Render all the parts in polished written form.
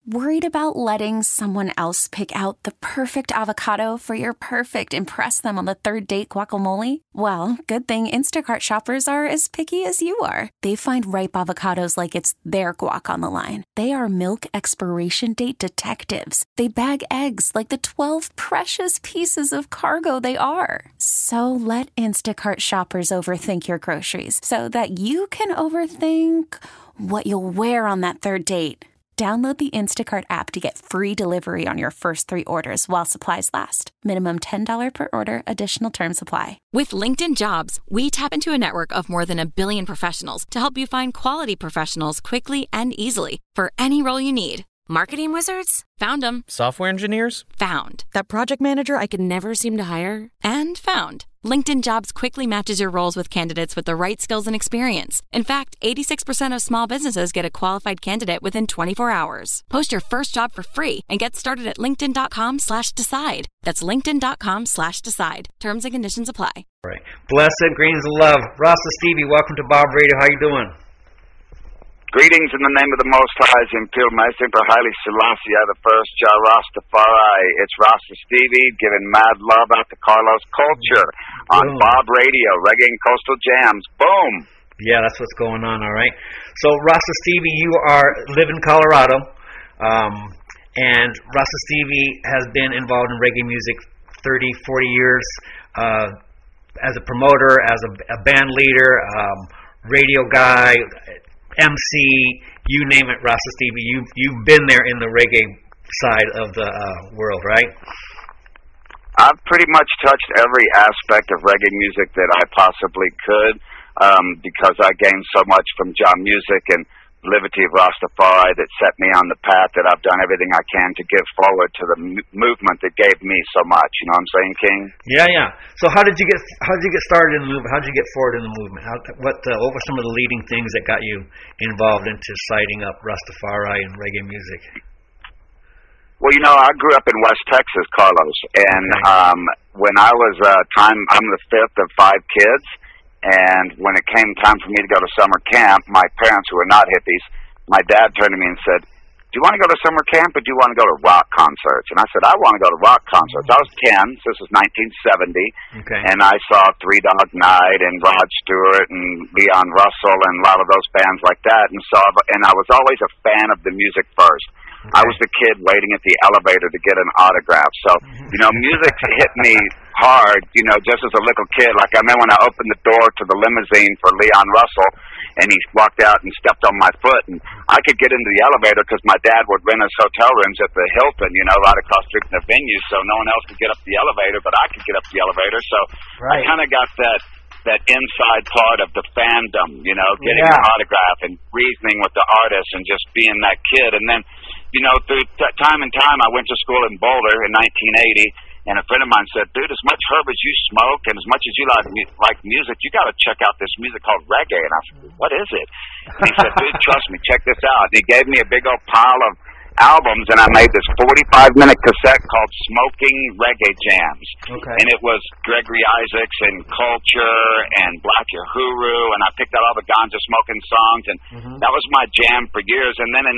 Worried about letting someone else pick out the perfect avocado for your perfect impress them on the third date guacamole? Well, good thing Instacart shoppers are as picky as you are. They find ripe avocados like it's their guac on the line. They are milk expiration date detectives. They bag eggs like the 12 precious pieces of cargo they are. So let Instacart shoppers overthink your groceries so that you can overthink what you'll wear on that third date. Download the Instacart app to get free delivery on your first 3 orders while supplies last. Minimum $10 per order. Additional terms apply. With LinkedIn Jobs, we tap into a network of more than 1 billion professionals to help you find quality professionals quickly and easily for any role you need. Marketing wizards? Found them. Software engineers? Found. That project manager I could never seem to hire? And found. LinkedIn Jobs quickly matches your roles with candidates with the right skills and experience. In fact, 86% of small businesses get a qualified candidate within 24 hours. Post your first job for free and get started at linkedin.com/decide. That's linkedin.com/decide. Terms and conditions apply. All right. Blessed greetings of love. Rasta Stevie, welcome to Bob Radio. How you doing? Greetings in the name of the Most High, Imperial Master Emperor Haile Selassie the First, Jah Rastafari. It's Rasta Stevie giving mad love out to Carlos Culture on Bob Radio, Reggae and Coastal Jams. Boom! Yeah, that's what's going on, all right. So, Rasta Stevie, you live in Colorado, and Rasta Stevie has been involved in reggae music 30, 40 years as a promoter, as a band leader, radio guy, MC, you name it, Rasta Stevie. You've been there in the reggae side of the world, right? I've pretty much touched every aspect of reggae music that I possibly could, because I gained so much from Jah music and Liberty of Rastafari that set me on the path that I've done everything I can to give forward to the movement that gave me so much. You know what I'm saying, King? Yeah. So how did you get started in the movement? How did you get forward in the movement? What were some of the leading things that got you involved into citing up Rastafari and reggae music? Well, you know, I grew up in West Texas, Carlos, and when I was I'm the 5th of 5 kids. And when it came time for me to go to summer camp, my parents, who were not hippies, my dad turned to me and said, "Do you want to go to summer camp or do you want to go to rock concerts?" And I said, "I want to go to rock concerts." I was 10, so this was 1970, and I saw Three Dog Night and Rod Stewart and Leon Russell and a lot of those bands like that. And I was always a fan of the music first. I was the kid waiting at the elevator to get an autograph. So, you know, music hit me hard, you know, just as a little kid. Like, I remember when I opened the door to the limousine for Leon Russell, and he walked out and stepped on my foot, and I could get into the elevator because my dad would rent us hotel rooms at the Hilton, you know, right across the street from the venue, so no one else could get up the elevator, but I could get up the elevator. So I kind of got that inside part of the fandom, you know, getting an autograph and reasoning with the artist and just being that kid. And then, you know, through time and time, I went to school in Boulder in 1980, and a friend of mine said, "Dude, as much herb as you smoke and as much as you like music, you got to check out this music called reggae." And I said, "What is it?" And he said, "Dude, trust me, check this out." And he gave me a big old pile of albums, and I made this 45-minute cassette called Smoking Reggae Jams. And it was Gregory Isaacs and Culture and Black Uhuru, and I picked out all the ganja smoking songs, and that was my jam for years. And then in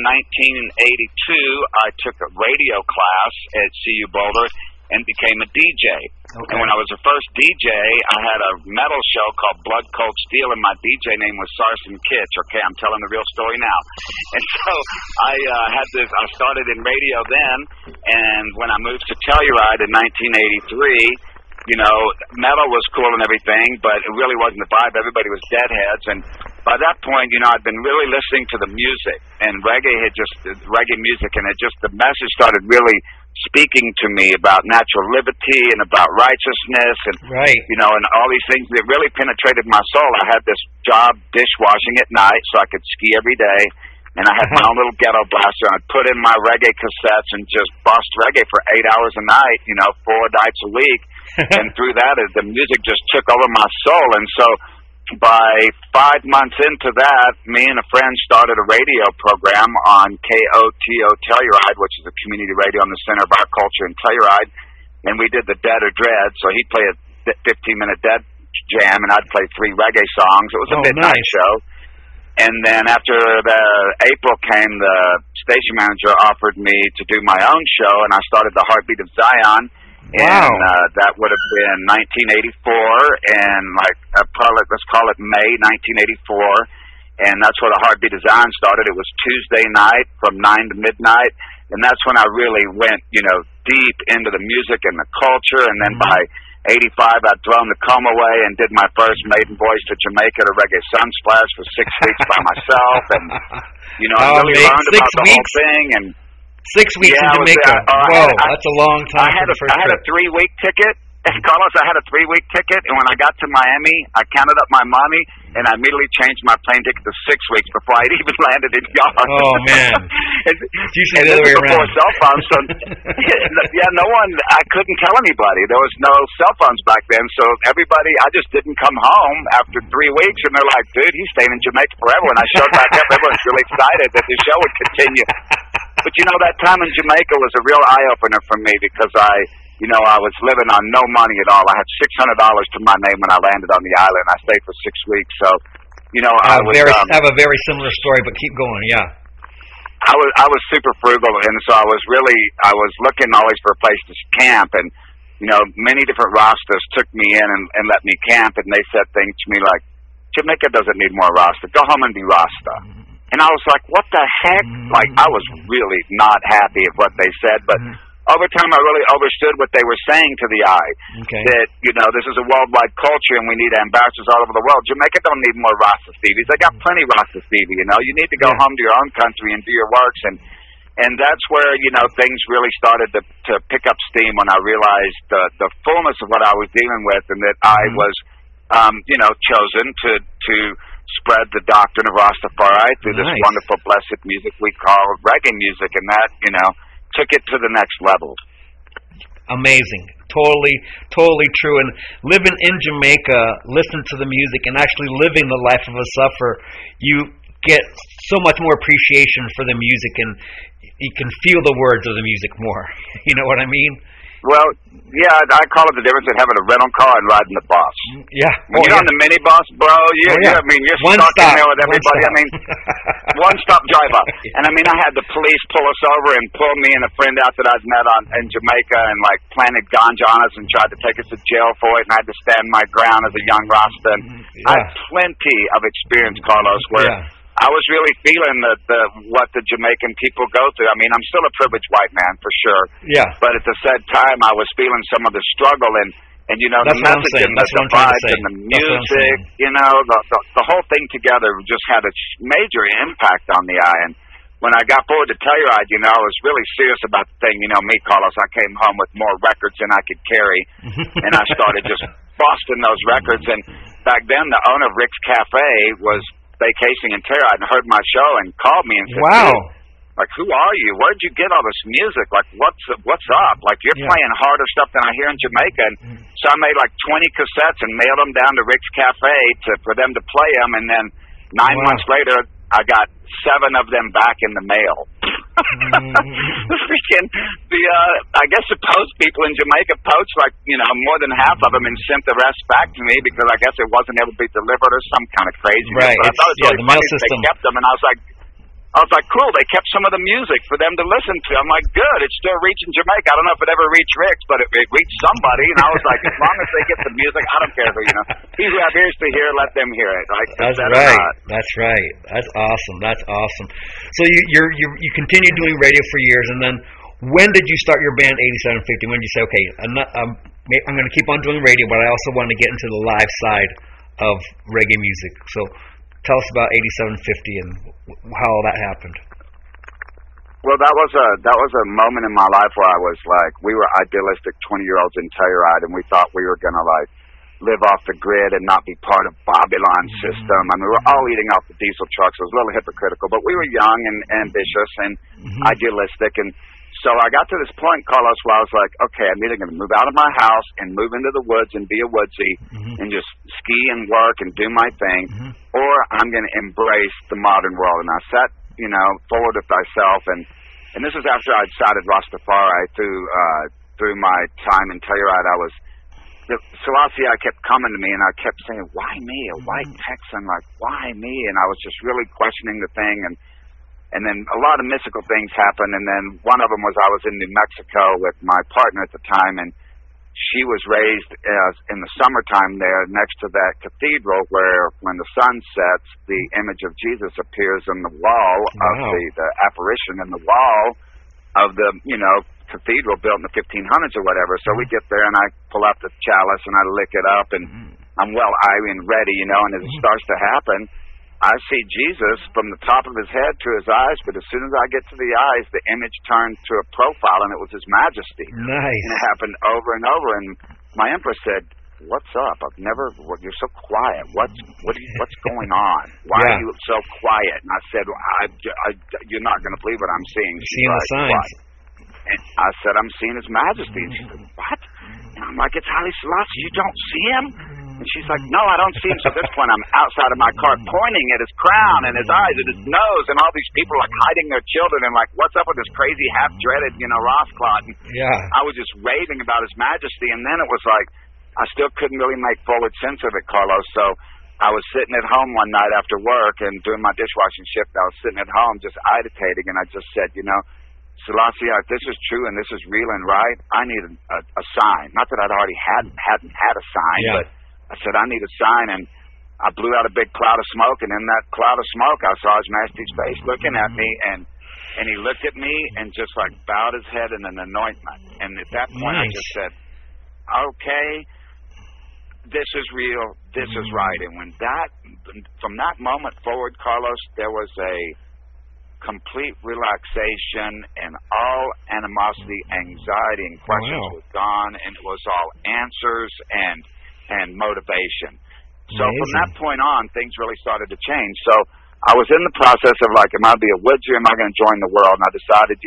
1982, I took a radio class at CU Boulder and became a DJ. And when I was the first DJ, I had a metal show called Blood Cold Steel, and my DJ name was Sarson Kitch. Okay, I'm telling the real story now. And so I started in radio then, and when I moved to Telluride in 1983, you know, metal was cool and everything, but it really wasn't the vibe. Everybody was deadheads, and by that point, you know, I'd been really listening to the music, and reggae music, and the message started really speaking to me about natural liberty and about righteousness and, you know, and all these things that really penetrated my soul. I had this job dishwashing at night so I could ski every day, and I had my own little ghetto blaster, and I'd put in my reggae cassettes and just bust reggae for 8 hours a night, you know, 4 nights a week. And through that, the music just took over my soul. And so by 5 months into that, me and a friend started a radio program on KOTO Telluride, which is a community radio in the center of our culture in Telluride, and we did the Dead or Dread. So he'd play a 15-minute Dead jam, and I'd play 3 reggae songs. It was a midnight show. And then after the April came the station manager offered me to do my own show, and I started the Heartbeat of Zion. Wow. And that would have been 1984, and probably let's call it May 1984, and that's where the Heartbeat of Zion started. It was Tuesday night from 9 to midnight, and that's when I really went, deep into the music and the culture. And then by 85, I'd thrown the comb away and did my first maiden voyage to Jamaica to Reggae Sunsplash for 6 weeks by myself, and I really learned about the whole thing. And 6 weeks in Jamaica. Whoa, that's a long time. I had a 3-week ticket. Carlos, I had a 3-week ticket, and when I got to Miami, I counted up my money, and I immediately changed my plane ticket to 6 weeks before I'd even landed in Ghana. Oh, man. It's usually the other way around. Before cell phones, so, I couldn't tell anybody. There was no cell phones back then, so everybody, I just didn't come home after 3 weeks, and they're like, dude, he's staying in Jamaica forever. When I showed back up, everyone's really excited that the show would continue. But, that time in Jamaica was a real eye-opener for me because I was living on no money at all. I had $600 to my name when I landed on the island. I stayed for 6 weeks. So, I have a very similar story, but keep going. Yeah. I was super frugal, and so I was looking always for a place to camp, and many different Rastas took me in and let me camp, and they said things to me like, Jamaica doesn't need more Rasta. Go home and be Rasta. And I was like, what the heck? I was really not happy at what they said, but over time I really understood what they were saying to the eye. Okay. That, this is a worldwide culture and we need ambassadors all over the world. Jamaica don't need more Rasta Stevies. They got plenty of Rasta Stevie, You need to go home to your own country and do your works. And that's where, things really started to pick up steam when I realized the fullness of what I was dealing with, and that I was, chosen to spread the doctrine of Rastafari through this wonderful, blessed music we call reggae music, and that, took it to the next level. Amazing. Totally true. And living in Jamaica, listening to the music, and actually living the life of a sufferer, you get so much more appreciation for the music, and you can feel the words of the music more. You know what I mean? Well, yeah, I call it the difference in having a rental car and riding the bus. Yeah. When you're on the minibus, bro, you're stuck in there with everybody. One-stop driver. And, I had the police pull us over and pull me and a friend out that I'd met in Jamaica and, planted ganja on us and tried to take us to jail for it, and I had to stand my ground as a young Rasta. I had plenty of experience, Carlos, where I was really feeling what the Jamaican people go through. I'm still a privileged white man, for sure. Yeah. But at the same time, I was feeling some of the struggle and the message and the vibes and the music, the whole thing together just had a major impact on the eye. And when I got forward to Telluride, I was really serious about the thing. Me, Carlos, I came home with more records than I could carry, and I started just busting those records. And back then, the owner of Rick's Cafe was vacationing in Telluride and heard my show and called me and said, wow. Who are you? Where'd you get all this music? What's up? You're playing harder stuff than I hear in Jamaica. And so I made 20 cassettes and mailed them down to Rick's Cafe for them to play them. And then 9 months later, I got 7 of them back in the mail. I guess the post people in Jamaica poached more than half of them and sent the rest back to me because I guess it wasn't able to be delivered or some kind of craziness. Right. But I thought it was really the mail funny system. They kept them, and I was like, cool, they kept some of the music for them to listen to. I'm like, good, it's still reaching Jamaica. I don't know if it ever reached Rick's, but it reached somebody. And I was like, as long as they get the music, I don't care who, He who have ears to hear, let them hear it. That's right. That's right. That's awesome. So you continued doing radio for years, and then when did you start your band 8750? When did you say, okay, I'm going to keep on doing radio, but I also want to get into the live side of reggae music. So tell us about 8750 and how all that happened. Well, that was a moment in my life where I was we were idealistic 20-year-olds in Telluride, and we thought we were going to live off the grid and not be part of Babylon's system. We were all eating off the diesel trucks. It was a little hypocritical, but we were young and ambitious and idealistic. And so I got to this point, Carlos, where I was like, okay, I'm either going to move out of my house and move into the woods and be a woodsy and just ski and work and do my thing, or I'm going to embrace the modern world. And I sat, forward with myself, and this is after I'd cited Rastafari through my time in Telluride. Selassie, I kept coming to me, and I kept saying, why me? A white Texan, why me? And I was just really questioning the thing, and And then a lot of mystical things happened, and then one of them was I was in New Mexico with my partner at the time, and she was raised in the summertime there next to that cathedral where when the sun sets, the image of Jesus appears in the wall of the apparition in the wall of the, cathedral built in the 1500s or whatever. So we get there, and I pull out the chalice, and I lick it up, and I'm well-eyed and ready, and as it starts to happen, I see Jesus from the top of his head to his eyes, but as soon as I get to the eyes, the image turned to a profile, and it was His Majesty. Nice. And it happened over and over, and my empress said, "What's up? You're so quiet. What's going on? Why are you so quiet?" And I said, "You're not going to believe what I'm seeing." Seeing the signs. What? And I said, "I'm seeing His Majesty." And she said, "What?" And I'm like, "It's Haile Selassie. You don't see him?" And she's like, "No, I don't see him." So at this point, I'm outside of my car pointing at his crown and his eyes and his nose, and all these people like hiding their children and like, "What's up with this crazy half-dreaded, Ross Clot?" I was just raving about His Majesty, and then it was like, I still couldn't really make forward sense of it, Carlos. So I was sitting at home one night after work and doing my dishwashing shift. I was sitting at home just agitating, and I just said, Selassie, if this is true and this is real and right, I need a sign. Not that I'd already hadn't had a sign, but I said, I need a sign, and I blew out a big cloud of smoke, and in that cloud of smoke, I saw His Majesty's face looking at me, and he looked at me and just like bowed his head in an anointment. And at that point, I just said, okay, this is real, this is right. And from that moment forward, Carlos, there was a complete relaxation, and all animosity, anxiety, and questions were gone, and it was all answers and motivation. So from that point on, things really started to change. So I was in the process of like, am I going to be a woodsy, am I going to join the world? And I decided,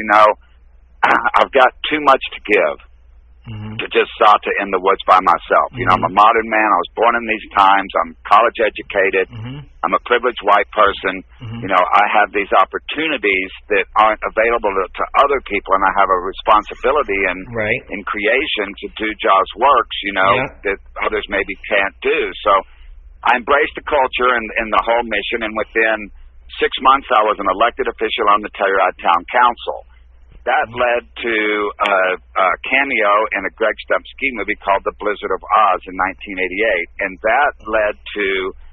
I've got too much to give to just start to in the woods by myself. I'm a modern man. I was born in these times. I'm college educated. I'm a privileged white person. I have these opportunities that aren't available to other people, and I have a responsibility in creation to do God's works, that others maybe can't do. So I embraced the culture and the whole mission, and within 6 months I was an elected official on the Telluride Town Council. That led to a cameo in a Greg Stump ski movie called The Blizzard of Oz in 1988, and that led to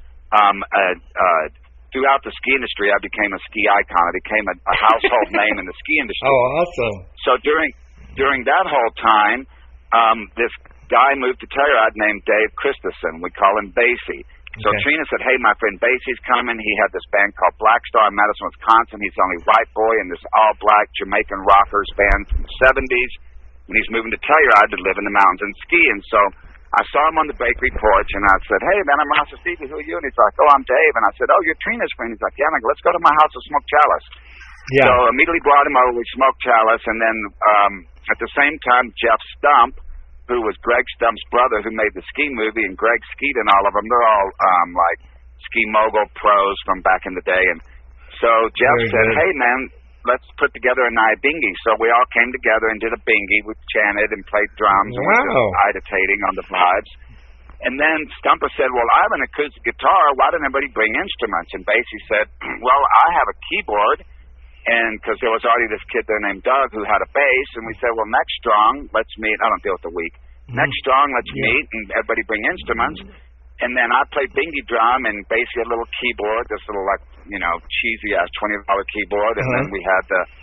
throughout the ski industry, I became a ski icon. I became a household name in the ski industry. Oh, awesome! So during that whole time, this guy moved to Telluride named Dave Christensen. We call him Basie. So Trina said, "Hey, my friend Basie's coming. He had this band called Black Star in Madison, Wisconsin. He's the only white boy in this all-black Jamaican rockers band from the 70s. And he's moving to Telluride to live in the mountains and ski." And so I saw him on the bakery porch, and I said, "Hey, man, I'm Rasta Stevie. Who are you?" And he's like, "Oh, I'm Dave." And I said, "Oh, you're Trina's friend." He's like, "Yeah." I'm like, "Let's go to my house and smoke chalice." So immediately brought him over. We smoked chalice. And then at the same time, Jeff Stump, who was Greg Stump's brother, who made the ski movie, and Greg skied in all of them. They're all like ski mogul pros from back in the day. And so Jeff said, "Hey, man, let's put together a night bingy." So we all came together and did a bingy. We chanted and played drums and we were just agitating on the vibes. And then Stumper said, "Well, I have an acoustic guitar. Why didn't anybody bring instruments?" And Basie said, "Well, I have a keyboard." And because there was already this kid there named Doug who had a bass, and we said, "Well, next strong, let's meet." I don't deal with the week. Next strong, let's meet, and everybody bring instruments. And then I played bingy drum, and Basie had a little keyboard, this little cheesy ass $20 keyboard, and then we had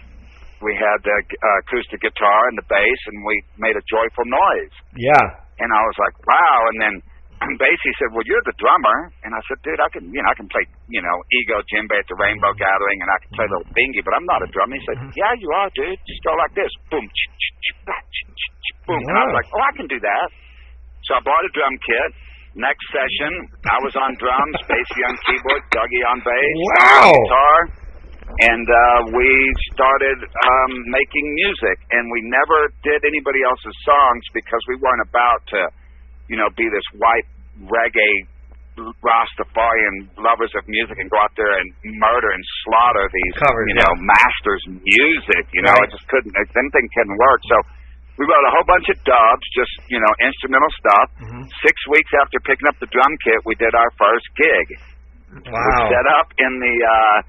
the acoustic guitar and the bass, and we made a joyful noise. And I was like, wow. And then Basie said, "Well, you're the drummer." And I said, "Dude, I can play, ego djembe at the Rainbow Gathering, and I can play a little bingy, but I'm not a drummer." He said, "Yeah, you are, dude. Just go like this. Boom, boom." And I was like, "Oh, I can do that." So I bought a drum kit. Next session, I was on drums, Basie on keyboard, Dougie on bass, on guitar, and we started making music. And we never did anybody else's songs because we weren't about to, be this white reggae Rastafarian lovers of music and go out there and murder and slaughter these, masters' music. It just couldn't. Anything couldn't work. So we wrote a whole bunch of dubs, just instrumental stuff. 6 weeks after picking up the drum kit, we did our first gig. Wow! We set up in the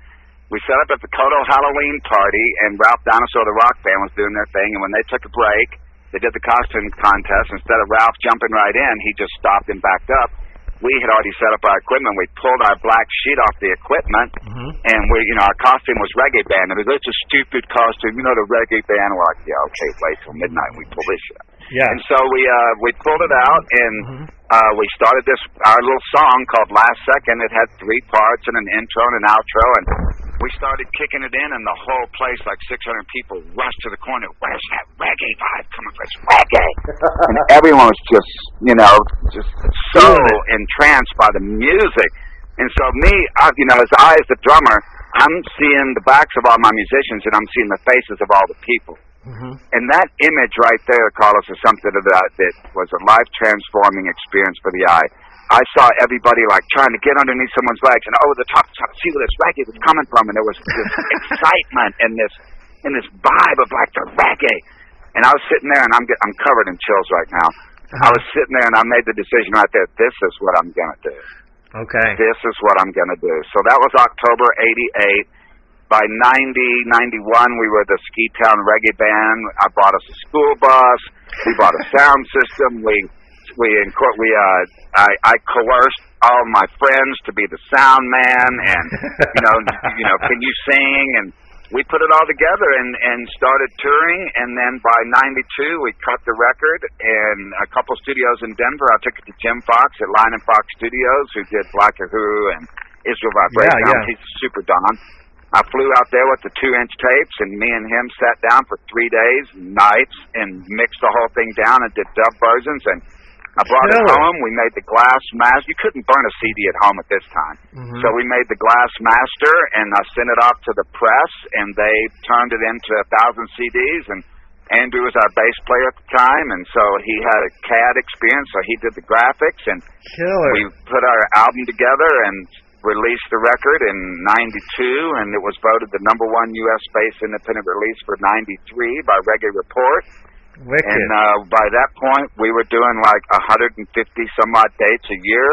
We set up at the Kodo Halloween party, and Ralph Dinosaur, the rock band, was doing their thing. And when they took a break, they did the costume contest. Instead of Ralph jumping right in, he just stopped and backed up. We had already set up our equipment. We pulled our black sheet off the equipment, and our costume was reggae band. And it's a stupid costume, the reggae band. We're like, yeah, okay, wait till midnight. We pull this shit. Yeah. And so we pulled it out, and we started our little song called Last Second. It had 3 parts and an intro and an outro, and we started kicking it in, and the whole place, like 600 people, rushed to the corner. Where's that reggae vibe coming from? It's reggae. And everyone was just so entranced by the music. And so me, as the drummer, I'm seeing the backs of all my musicians, and I'm seeing the faces of all the people. And that image right there, Carlos, is something that was a life-transforming experience for the eye. I saw everybody trying to get underneath someone's legs and over the top to see where this reggae was coming from, and there was this excitement and this vibe of the reggae. And I was sitting there, and I'm covered in chills right now. I was sitting there, and I made the decision right there. This is what I'm gonna do. Okay. This is what I'm gonna do. So that was October '88. By 90, 91, we were the Ski Town Reggae Band. I bought us a school bus. We bought a sound system. I coerced all my friends to be the sound man, and can you sing? And we put it all together and started touring. And then by '92, we cut the record in a couple studios in Denver. I took it to Jim Fox at Lion and Fox Studios, who did Black Kahoo and Israel Vibration. Yeah. He's super don. I flew out there with the 2-inch tapes, and me and him sat down for 3 days, nights, and mixed the whole thing down and did dub versions. And I brought it home. We made the glass master. You couldn't burn a CD at home at this time. So we made the glass master, and I sent it off to the press, and they turned it into 1,000 CDs. And Andrew was our bass player at the time, and so he had a CAD experience, so he did the graphics. And we put our album together and released the record in '92, and it was voted the #1 U.S.-based independent release for '93 by Reggae Report. Wicked. And by that point, we were doing 150 some odd dates a year.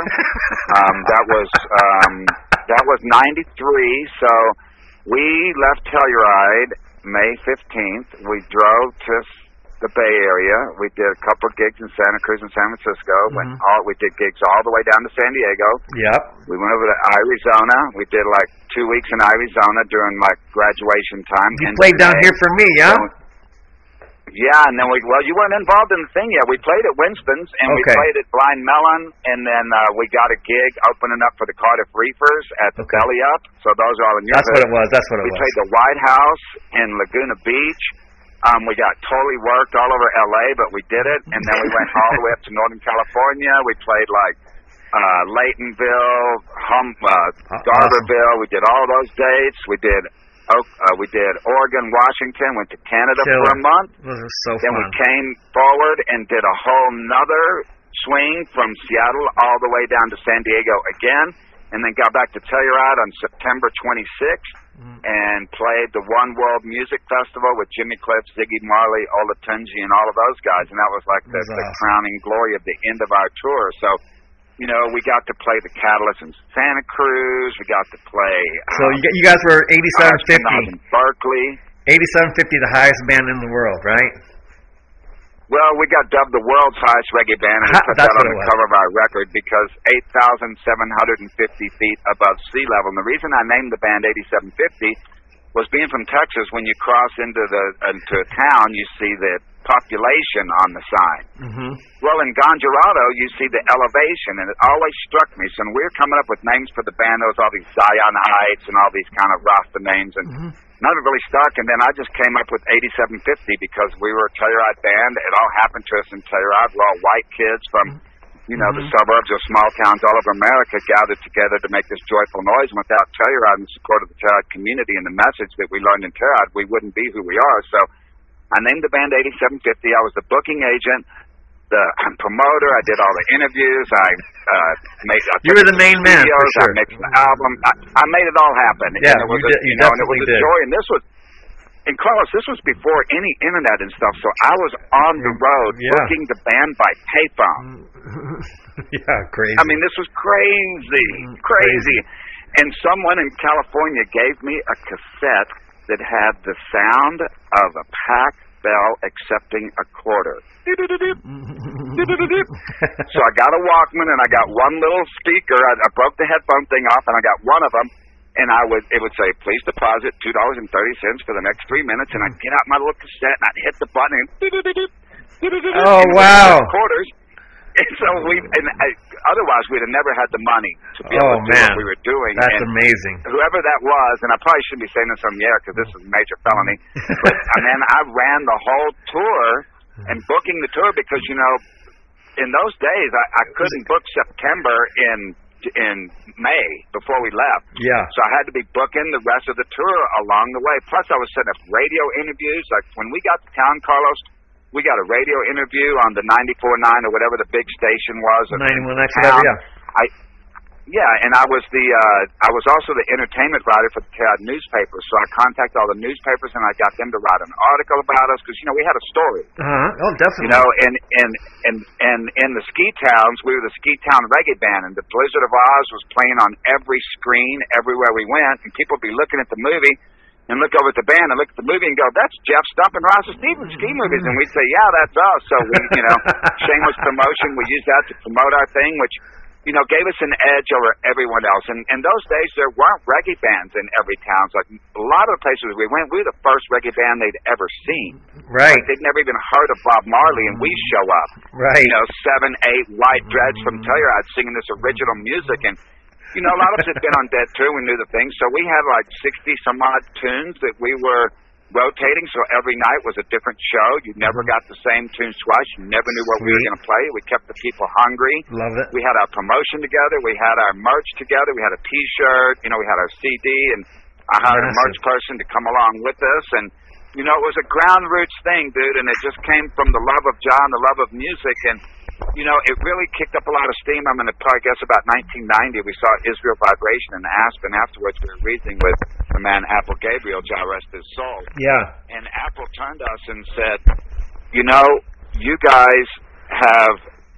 That was '93. So we left Telluride May 15th. We drove to the Bay Area. We did a couple of gigs in Santa Cruz and San Francisco. We did gigs all the way down to San Diego. Yep. We went over to Arizona. We did 2 weeks in Arizona during graduation time. You played down here for me, yeah? Yeah, and then you weren't involved in the thing yet. We played at Winston's, and we played at Blind Melon, and then we got a gig opening up for the Cardiff Reefers at the Belly Up. So those are all in your That's what it was. We played the White House in Laguna Beach. We got totally worked all over L.A., but we did it. And then we went all the way up to Northern California. We played Laytonville, Garberville. We did all those dates. We did Oregon, Washington. Went to Canada for a month. Those were so then fun. We came forward and did a whole nother swing from Seattle all the way down to San Diego again. And then got back to Telluride on September 26th. And played the One World Music Festival with Jimmy Cliff, Ziggy Marley, Ola Tunji, and all of those guys. And that was the crowning glory of the end of our tour. So, we got to play the Catalyst in Santa Cruz. We got to play... So you guys were 8750. In Berkeley. 8750, the highest band in the world, right? Well, we got dubbed the world's highest reggae band, and we put that on the cover of our record because 8,750 feet above sea level. And the reason I named the band 8750 was being from Texas, when you cross into a town, you see the population on the sign. Well, in Gonjarado, you see the elevation, and it always struck me. So when we were coming up with names for the band, there was all these Zion Heights and all these kind of Rasta names, and none of it really stuck. And then I just came up with 8750 because we were a Telluride band. It all happened to us in Telluride. We're all white kids from, the suburbs or small towns all over America gathered together to make this joyful noise. And without Telluride and the support of the Telluride community and the message that we learned in Telluride, we wouldn't be who we are. So I named the band 8750. I was the booking agent, the promoter. I did all the interviews. You were the main man, for sure. I mixed the album. I made it all happen. Yeah, and it was you definitely a joy. And this was, and Carlos, this was before any internet and stuff. So I was on the road booking the band by payphone. Yeah, crazy. I mean, this was crazy. And someone in California gave me a cassette that had the sound of a pack bell accepting a quarter. So I got a Walkman and I got one little speaker. I broke the headphone thing off and I got one of them. And it would say, please deposit $2.30 for the next 3 minutes. And I'd get out my little cassette and I'd hit the button and oh, wow. Quarters. And so otherwise we'd have never had the money to be able to do what we were doing. That's amazing. Whoever that was, and I probably shouldn't be saying this on the air because this is a major felony, but and then I ran the whole tour and booking the tour because, you know, in those days I couldn't book September in May before we left. Yeah. So I had to be booking the rest of the tour along the way. Plus I was setting up radio interviews. Like when we got to town, Carlos, we got a radio interview on the 94.9 or whatever the big station was. 91X, whatever, yeah. And I was also the entertainment writer for the TAD newspaper. So I contacted all the newspapers and I got them to write an article about us because, you know, we had a story. Oh, definitely. You know, and in the ski towns, we were the ski town reggae band, and the Blizzard of Oz was playing on every screen everywhere we went, and people would be looking at the movie and look over at the band and look at the movie and go, that's Jeff Stump and Rasta Stevens ski movies. And we'd say, yeah, that's us. So we, you know, shameless promotion. We used that to promote our thing, which, you know, gave us an edge over everyone else. And in those days, there weren't reggae bands in every town. So like a lot of the places we went, we were the first reggae band they'd ever seen. Right. Like they'd never even heard of Bob Marley, and we show up. Right. You know, 7, 8 white dreads from Telluride singing this original music. And, you know, a lot of us had been on Dead Tour. We knew the thing. So we had like 60-some-odd tunes that we were rotating. So every night was a different show. You never got the same tunes twice. You never knew what we were going to play. We kept the people hungry. Love it. We had our promotion together. We had our merch together. We had a T-shirt. You know, we had our CD. And I hired a merch person to come along with us. And, you know, it was a ground roots thing, dude. And it just came from the love of John, the love of music. And, you know, it really kicked up a lot of steam. I'm going to probably guess about 1990. We saw Israel Vibration in Aspen. Afterwards, we were reasoning with the man Apple Gabriel, Jah rest his soul. Yeah. And Apple turned to us and said, you know, you guys have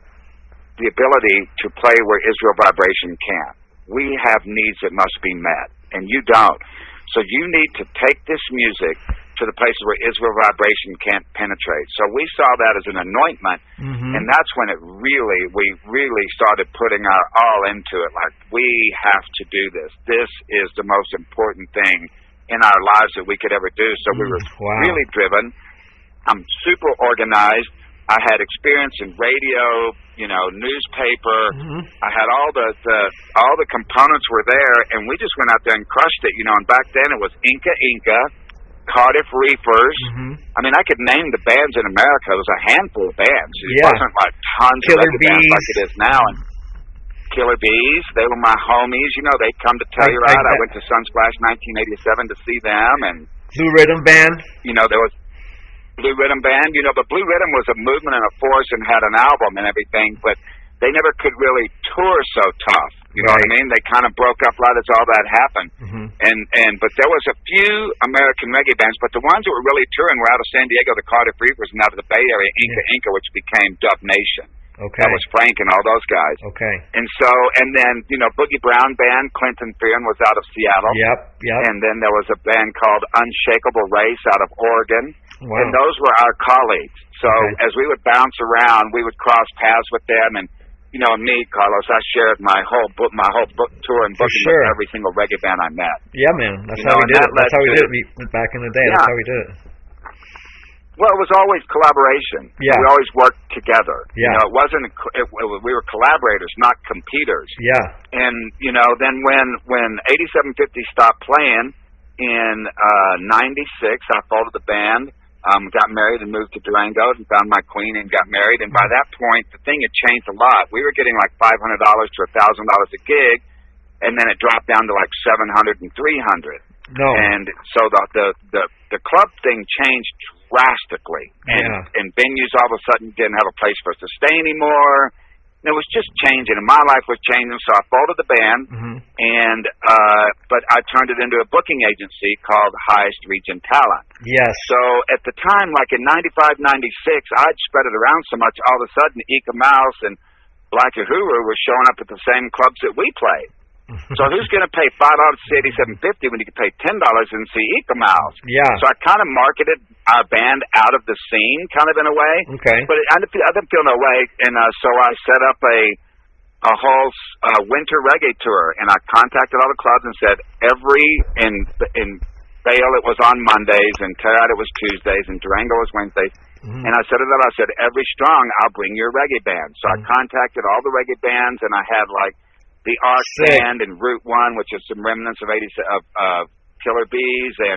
the ability to play where Israel Vibration can't. We have needs that must be met, and you don't. So you need to take this music to the places where Israel Vibration can't penetrate. So we saw that as an anointment, and that's when we really started putting our all into it. Like, we have to do this. This is the most important thing in our lives that we could ever do. So we were really driven. I'm super organized. I had experience in radio, you know, newspaper. I had all the components were there, and we just went out there and crushed it, you know. And back then it was Inca, Cardiff Reefers. I mean, I could name the bands in America. It was a handful of bands. It wasn't like tons of bands like it is now. And Killer Bees, they were my homies. You know, they'd come to Telluride. I went to Sunsplash 1987 to see them. And Blue Rhythm Band. You know, there was Blue Rhythm Band. You know, but Blue Rhythm was a movement and a force and had an album and everything. But they never could really tour so tough. You know what I mean? They kind of broke up right as all that happened. But there was a few American reggae bands, but the ones that were really touring were out of San Diego, the Cardiff Reefers, and out of the Bay Area, Inca, which became Dub Nation. Okay. That was Frank and all those guys. Okay. And so, and then, you know, Boogie Brown Band, Clinton Fearon was out of Seattle. Yep. And then there was a band called Unshakable Race out of Oregon. Wow. And those were our colleagues. So as we would bounce around, we would cross paths with them. And, you know, me, Carlos, I shared my whole book tour and booking with every single reggae band I met. Yeah, man. That's how we did it. That's how we did it back in the day. That's how we did it. Well, it was always collaboration. Yeah. We always worked together. Yeah. You know, it wasn't. We were collaborators, not competitors. Yeah. And you know, then when 8750 stopped playing in '96, I folded the band, got married, and moved to Durango, and found my queen and got married. And by that point, the thing had changed a lot. We were getting like $500 to $1,000 a gig, and then it dropped down to like $700 and $300. No. And so the club thing changed drastically, and venues all of a sudden didn't have a place for us to stay anymore. And it was just changing, and my life was changing. So I folded the band, but I turned it into a booking agency called Highest Region Talent. Yes. So at the time, like in '95, '96, I'd spread it around so much. All of a sudden, Ika Mouse and Black Uhuru were showing up at the same clubs that we played. So who's going to pay $5 to see 8750 when you can pay $10 and see Equal Mouse? Yeah. So I kind of marketed our band out of the scene, kind of in a way. Okay. But I didn't feel no way, and so I set up a whole winter reggae tour, and I contacted all the clubs and said in Vail it was on Mondays, and Terrat it was Tuesdays, and Durango was Wednesdays. And I said to them, every strong, I'll bring you a reggae band. So I contacted all the reggae bands, and I had like the Arc Band and Route 1, which is some remnants of Killer Bees, and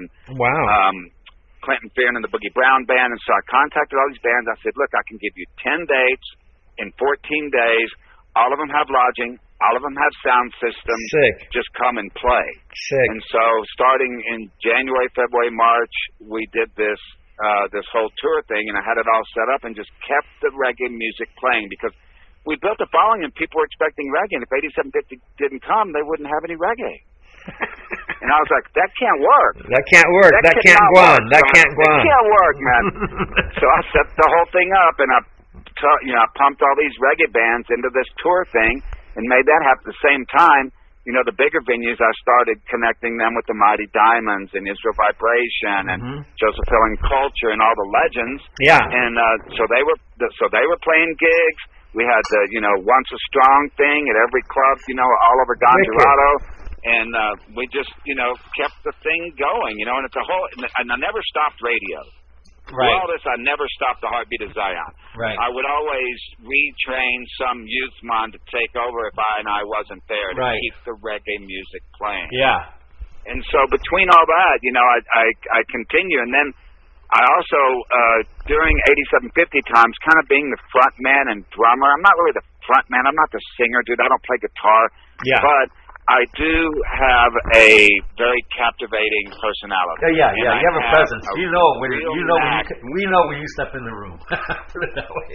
Clinton Fearon and the Boogie Brown Band. And so I contacted all these bands. I said, look, I can give you 10 dates in 14 days. All of them have lodging. All of them have sound systems. Sick. Just come and play. Sick. And so starting in January, February, March, we did this whole tour thing, and I had it all set up and just kept the reggae music playing because we built a following and people were expecting reggae, and if 8750 didn't come, they wouldn't have any reggae. And I was like, that can't work. That can't work. That can't go on. That can't go on. That can't work, man. So I set the whole thing up, and I pumped all these reggae bands into this tour thing and made that happen at the same time. You know, the bigger venues, I started connecting them with the Mighty Diamonds and Israel Vibration and Joseph Hill and Culture and all the legends. Yeah. And so they were playing gigs. We had the Once a Strong thing at every club, all over Don Dorado. And we just, kept the thing going, and it's a whole, and I never stopped radio. Right. Through all this, I never stopped the Heartbeat of Zion. Right. I would always retrain some youthman to take over if I wasn't there to keep the reggae music playing. Yeah. And so between all that, I continue. And then I also, during 8750 times, kind of being the front man and drummer. I'm not really the front man. I'm not the singer, dude. I don't play guitar. Yeah. But I do have a very captivating personality. Yeah. You have a presence. We know when you step in the room. Put it that way.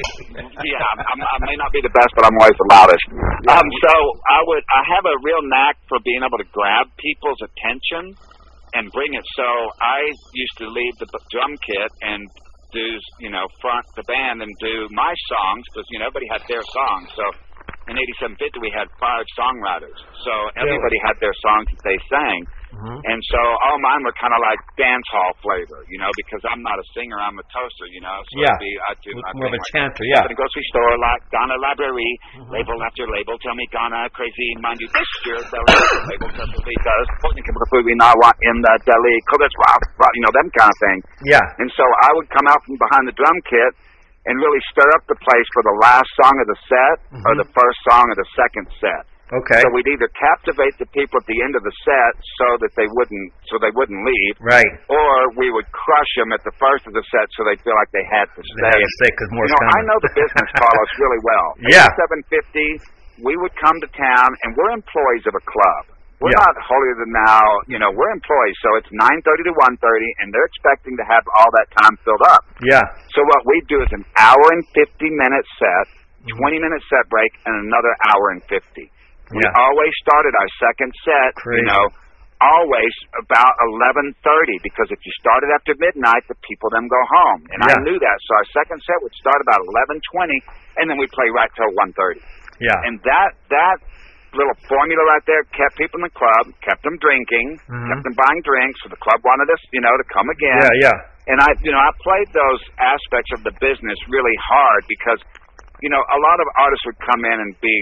I may not be the best, but I'm always the loudest. So I have a real knack for being able to grab people's attention and bring it. So I used to lead the drum kit and do front the band and do my songs because everybody had their songs. So in 8750 we had 5 songwriters, so everybody had their songs that they sang, and so all mine were kind of like dance hall flavor, because I'm not a singer, I'm a toaster, so I do more of a chanter, in a grocery store like Ghana Library, label after label, tell me Ghana crazy, mind you this year, label specialty does, putting chemical food we not want in the deli, cook us rock, them kind of thing. Yeah. And so I would come out from behind the drum kit and really stir up the place for the last song of the set or the first song of the second set. Okay. So we'd either captivate the people at the end of the set so they wouldn't leave, right? Or we would crush them at the first of the set so they feel like they had to stay. They had to stay because more. I know the business, Carlos, really well. Yeah. 750, we would come to town, and we're employees of a club. We're not holier than thou, we're employees, so it's 9:30 to 1:30, and they're expecting to have all that time filled up. Yeah. So what we do is an hour and 50-minute set, 20-minute set break, and another hour and 50. We always started our second set, always about 11:30, because if you started after midnight, the people then go home. And I knew that, so our second set would start about 11:20, and then we play right till 1:30. Yeah. And that little formula right there kept people in the club, kept them drinking, kept them buying drinks, so the club wanted us, to come again. Yeah. And I played those aspects of the business really hard because, a lot of artists would come in and be,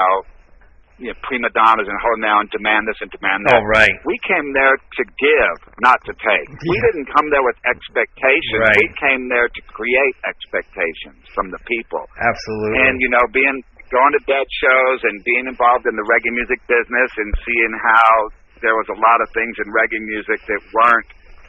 prima donnas and hold down, demand this and demand that. Oh, right. We came there to give, not to take. We didn't come there with expectations. Right. We came there to create expectations from the people. Absolutely. And, going to dead shows and being involved in the reggae music business and seeing how there was a lot of things in reggae music that weren't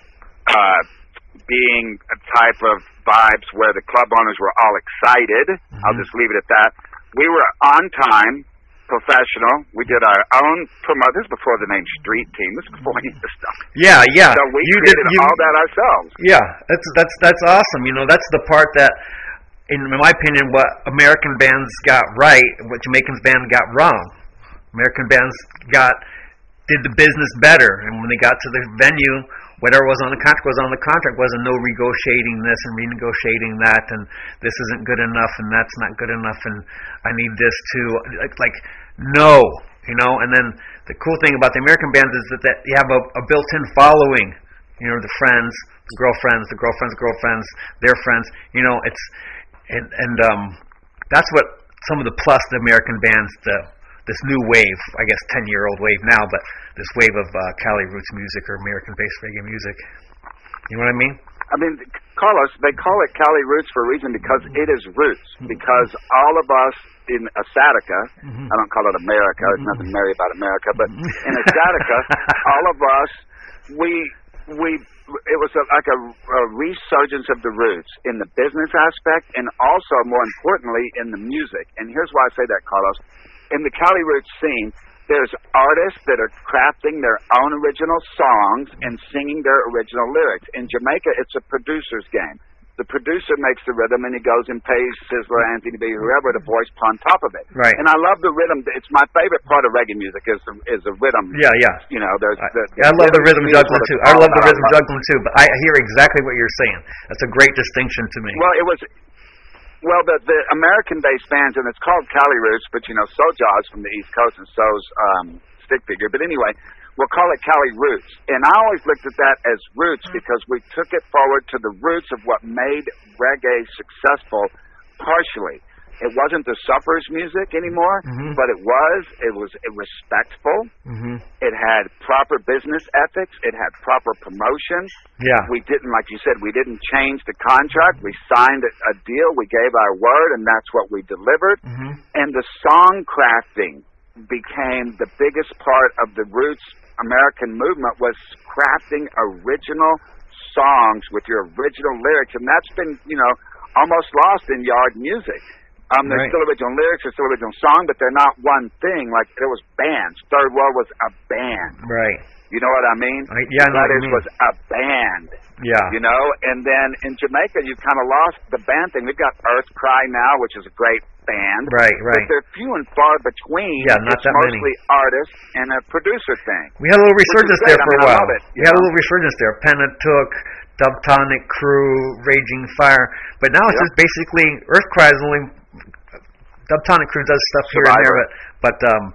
being a type of vibes where the club owners were all excited. I'll just leave it at that. We were on time, professional. We did our own promo. This is before the name Street Team. This is before any of this stuff. Yeah. So we did all that ourselves. Yeah, that's awesome. That's the part that, in my opinion, what American bands got right, what Jamaican bands got wrong. American bands did the business better, and when they got to the venue, whatever was on the contract was on the contract. Wasn't no negotiating this and renegotiating that, and this isn't good enough, and that's not good enough, and I need this too. No, you know. And then the cool thing about the American bands is that you have a built-in following. You know, the friends, the girlfriends, their friends. You know, it's and that's what some of the plus the American bands, this new wave, I guess 10-year-old wave now, but this wave of Cali roots music or American-based reggae music. You know what I mean? I mean, Carlos, they call it Cali roots for a reason because it is roots. Because all of us in Asatica, I don't call it America, there's nothing merry about America, but in Asatica, all of us, it was like a resurgence of the roots in the business aspect and also, more importantly, in the music. And here's why I say that, Carlos. In the Cali roots scene, there's artists that are crafting their own original songs and singing their original lyrics. In Jamaica, it's a producer's game. The producer makes the rhythm, and he goes and pays Sizzler, Anthony B, whoever, to voice on top of it. Right. And I love the rhythm. It's my favorite part of reggae music is the rhythm. Yeah. You know, there's I love the rhythm juggling too. I love the rhythm juggling too. But I hear exactly what you're saying. That's a great distinction to me. Well, the American-based bands, and it's called Cali Roots, but, you know, Soja's from the East Coast and so's Stick Figure. But anyway, we'll call it Cali Roots. And I always looked at that as roots because we took it forward to the roots of what made reggae successful partially. It wasn't the sufferers music anymore, but it was respectful. It had proper business ethics. It had proper promotion. Yeah. We didn't, like you said, we didn't change the contract. We signed a deal. We gave our word, and that's what we delivered. And the song crafting became the biggest part of the Roots American movement, was crafting original songs with your original lyrics. And that's been, you know, almost lost in yard music. There's still original lyrics, there's still original song, but they're not one thing. Like, there was bands. Third World was a band. Right. You know what I mean? Yeah, I know what you mean. was a band. Yeah. You know? And then in Jamaica, you've kind of lost the band thing. We've got Earth Cry now, which is a great band. Right. But they're few and far between. Yeah, not it's that many. mostly artists and a producer thing. We had a little resurgence there for a while. We had a know? little resurgence there. Pentatonic, Dubtonic Crew, Raging Fire. But now it's just basically Earth Cry is only... Dubtonic Crew does stuff here and there, but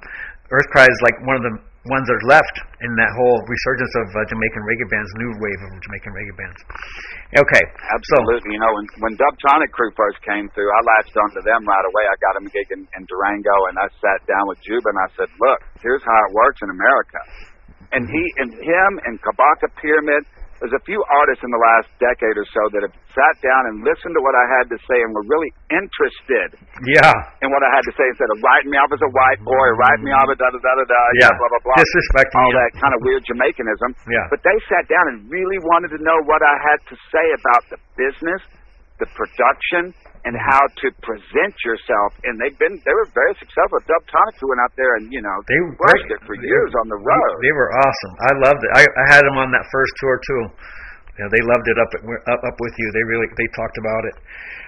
Earth Cry is like one of the ones that are left in that whole resurgence of Jamaican reggae bands, new wave of Jamaican reggae bands. Okay. Absolutely. You know, when Dubtonic Crew first came through, I latched onto them right away. I got them a gig in Durango, and I sat down with Juba, and I said, look, here's how it works in America. And him and Kabaka Pyramid, there's a few artists in the last decade or so that have sat down and listened to what I had to say and were really interested in what I had to say instead of writing me off as a white boy or writing me off as blah, blah, blah. Disrespecting all that kind of weird Jamaicanism. Yeah. But they sat down and really wanted to know what I had to say about the business, the production, and how to present yourself. And they were very successful. Dubtonic who went out there and, you know, they crushed it for years on the road. They were awesome. I loved it. I had them on that first tour too. You know, they loved it up with you. They talked about it.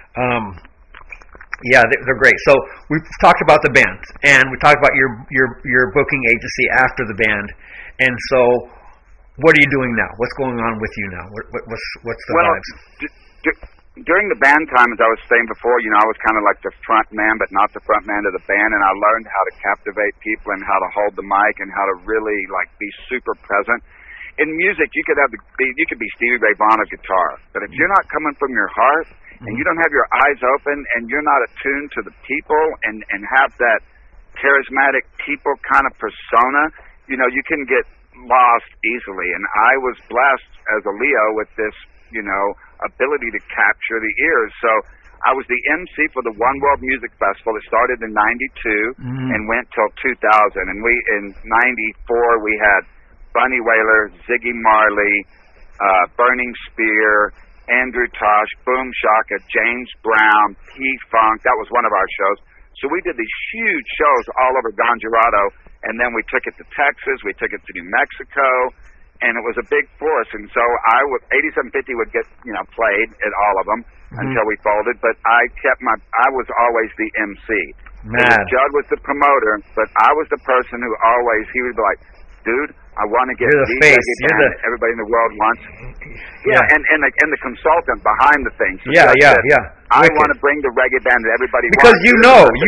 They're great. So we've talked about the band, and we talked about your booking agency after the band. And so, what are you doing now? What's going on with you now? What's the vibes? During the band time, as I was saying before, you know, I was kind of like the front man, but not the front man of the band, and I learned how to captivate people and how to hold the mic and how to really, like, be super present. In music, you could be Stevie Ray Vaughan on guitar, but if you're not coming from your heart and you don't have your eyes open and you're not attuned to the people and have that charismatic people kind of persona, you know, you can get lost easily. And I was blessed as a Leo with this, you know, ability to capture the ears. So I was the MC for the One World Music Festival. It started in 92 and went till 2000. And in 94, we had Bunny Wailer, Ziggy Marley, Burning Spear, Andrew Tosh, Boom Shaka, James Brown, P-Funk. That was one of our shows. So we did these huge shows all over Ganjarado, and then we took it to Texas, we took it to New Mexico, and it was a big force. And so 8750 would get, you know, played at all of them until we folded, but I was always the MC. Judd was the promoter, but I was the person who he would be like, dude, I want to get the face. Everybody in the world wants. And the consultant behind the thing. So I I want to bring the reggae band that everybody because wants. You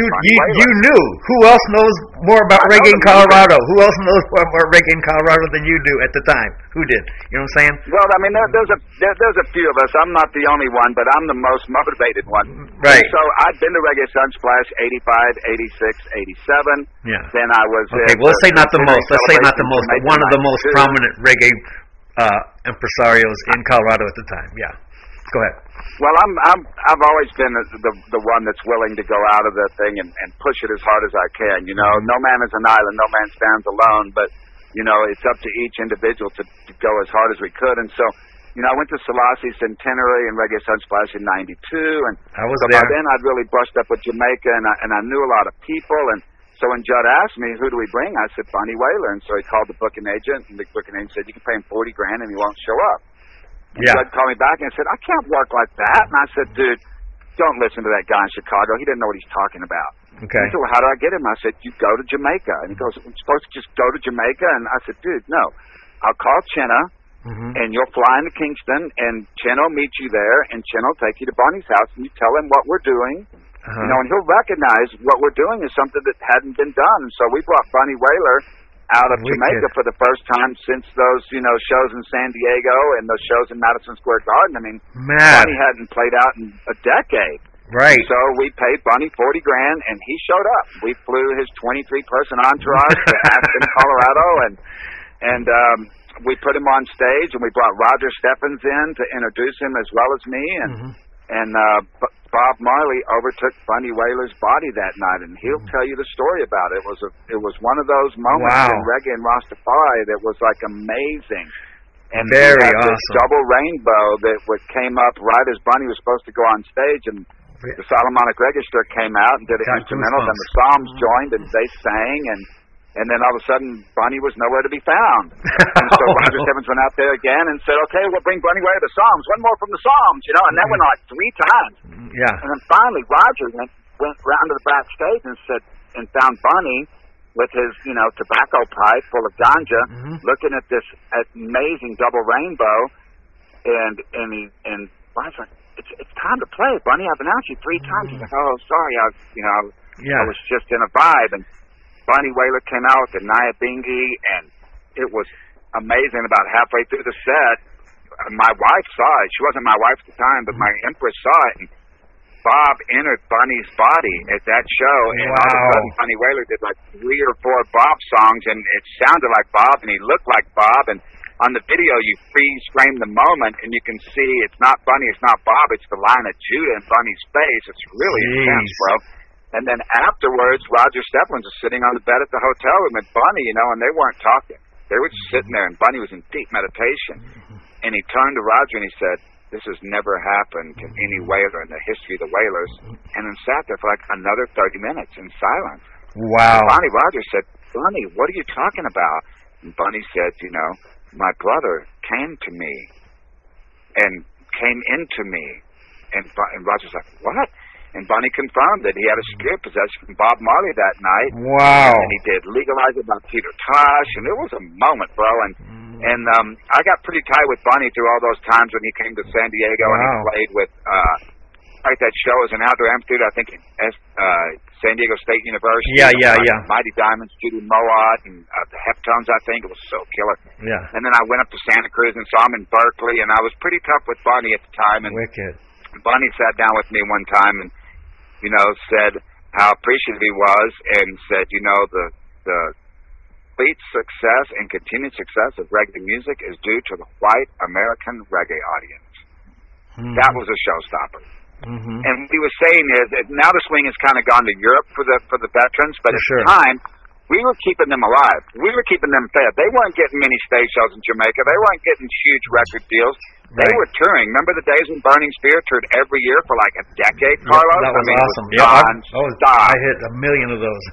knew. Who else knows more about reggae in Colorado? Who else knows more about reggae in Colorado than you do at the time? Who did? You know what I'm saying? Well, I mean, there's a few of us. I'm not the only one, but I'm the most motivated one. Right. And so I'd been to Reggae Sunsplash 85, 86, 87. Yeah. Then I was. Okay. Well, let's say not the most. Let's say not the most, but one of the most prominent reggae impresarios in Colorado at the time. Yeah. Go ahead. Well, I've always been the one that's willing to go out of the thing and push it as hard as I can. You know, no man is an island, no man stands alone. But you know, it's up to each individual to go as hard as we could. And so, you know, I went to Selassie Centenary and Reggae Sunsplash in '92, and I was so there. by then I'd really brushed up with Jamaica, and I knew a lot of people. And so when Judd asked me, who do we bring? I said, Bunny Wailer. And so he called the booking agent, and the booking agent said, you can pay him $40,000 and he won't show up. And Judd called me back and said, I can't work like that. And I said, dude, don't listen to that guy in Chicago. He didn't know what he's talking about. Okay. He said, well, how do I get him? I said, you go to Jamaica. And he goes, I'm supposed to just go to Jamaica? And I said, dude, no. I'll call Chenna, and you'll fly into Kingston, and Chenna will meet you there, and Chenna will take you to Bunny's house, and you tell him what we're doing. You know, and he'll recognize what we're doing is something that hadn't been done. And so we brought Bunny Wailer out of Jamaica for the first time since those, you know, shows in San Diego and those shows in Madison Square Garden. I mean, Bunny hadn't played out in a decade. Right. So we paid Bunny $40,000, and he showed up. We flew his 23-person entourage to Aspen, Colorado, and we put him on stage, and we brought Roger Stephens in to introduce him as well as me, and Bob Marley overtook Bunny Wailer's body that night, and he'll tell you the story about it. It was one of those moments in reggae and Rastafari that was like amazing. And very we had awesome. This double rainbow that came up right as Bunny was supposed to go on stage, and the Solomonic Register came out and did an instrumental, and the Psalms joined, and they sang, and then all of a sudden, Bunny was nowhere to be found. And so Roger Stephens went out there again and said, okay, we'll bring Bunny Wailer to the Psalms. One more from the Psalms, you know, and that went on like 3 times. Yeah. And then finally, Roger went round to the backstage and found Bunny with his, you know, tobacco pipe full of ganja, looking at this amazing double rainbow, and Bunny's like, it's time to play, Bunny. I've announced you 3 times. He's like, oh, sorry, I was just in a vibe. And Bunny Wailer came out with the Naya Bingi, and it was amazing. About halfway through the set, my wife saw it. She wasn't my wife at the time, but my Empress saw it. And Bob entered Bunny's body at that show, and all of a sudden Bunny Wailer did like 3 or 4 Bob songs, and it sounded like Bob, and he looked like Bob. And on the video, you freeze frame the moment, and you can see it's not Bunny, it's not Bob, it's the line of Judah in Bunny's face. It's really intense, bro. And then afterwards, Roger Stephens was sitting on the bed at the hotel room with Bunny, you know, and they weren't talking. They were just sitting there, and Bunny was in deep meditation. And he turned to Roger and he said, this has never happened to any Wailer in the history of the Wailers. And then sat there for like another 30 minutes in silence. Wow. And finally, Roger said, Bunny, what are you talking about? And Bunny said, you know, my brother came to me and came into me. And Roger's like, what? And Bunny confirmed that he had a spirit possession from Bob Marley that night. Wow. And he did Legalize It by Peter Tosh, and it was a moment, bro. And I got pretty tight with Bunny through all those times when he came to San Diego and he played with like that show as an outdoor amphitheater, I think at San Diego State University. Yeah. Mighty Diamonds, Judy Mowatt, and the Heptones, I think. It was so killer. Yeah. And then I went up to Santa Cruz and saw him in Berkeley, and I was pretty tough with Bunny at the time. And wicked. Bunny sat down with me one time and, you know, said how appreciative he was, and said, you know, the complete success and continued success of reggae music is due to the white American reggae audience. That was a showstopper. And what he was saying is that now the swing has kind of gone to Europe for the veterans, but at the time, we were keeping them alive. We were keeping them fed. They weren't getting many stage shows in Jamaica. They weren't getting huge record deals. They were touring. Remember the days when Burning Spear toured every year for like a decade, Carlos? That was awesome. I hit a million of those.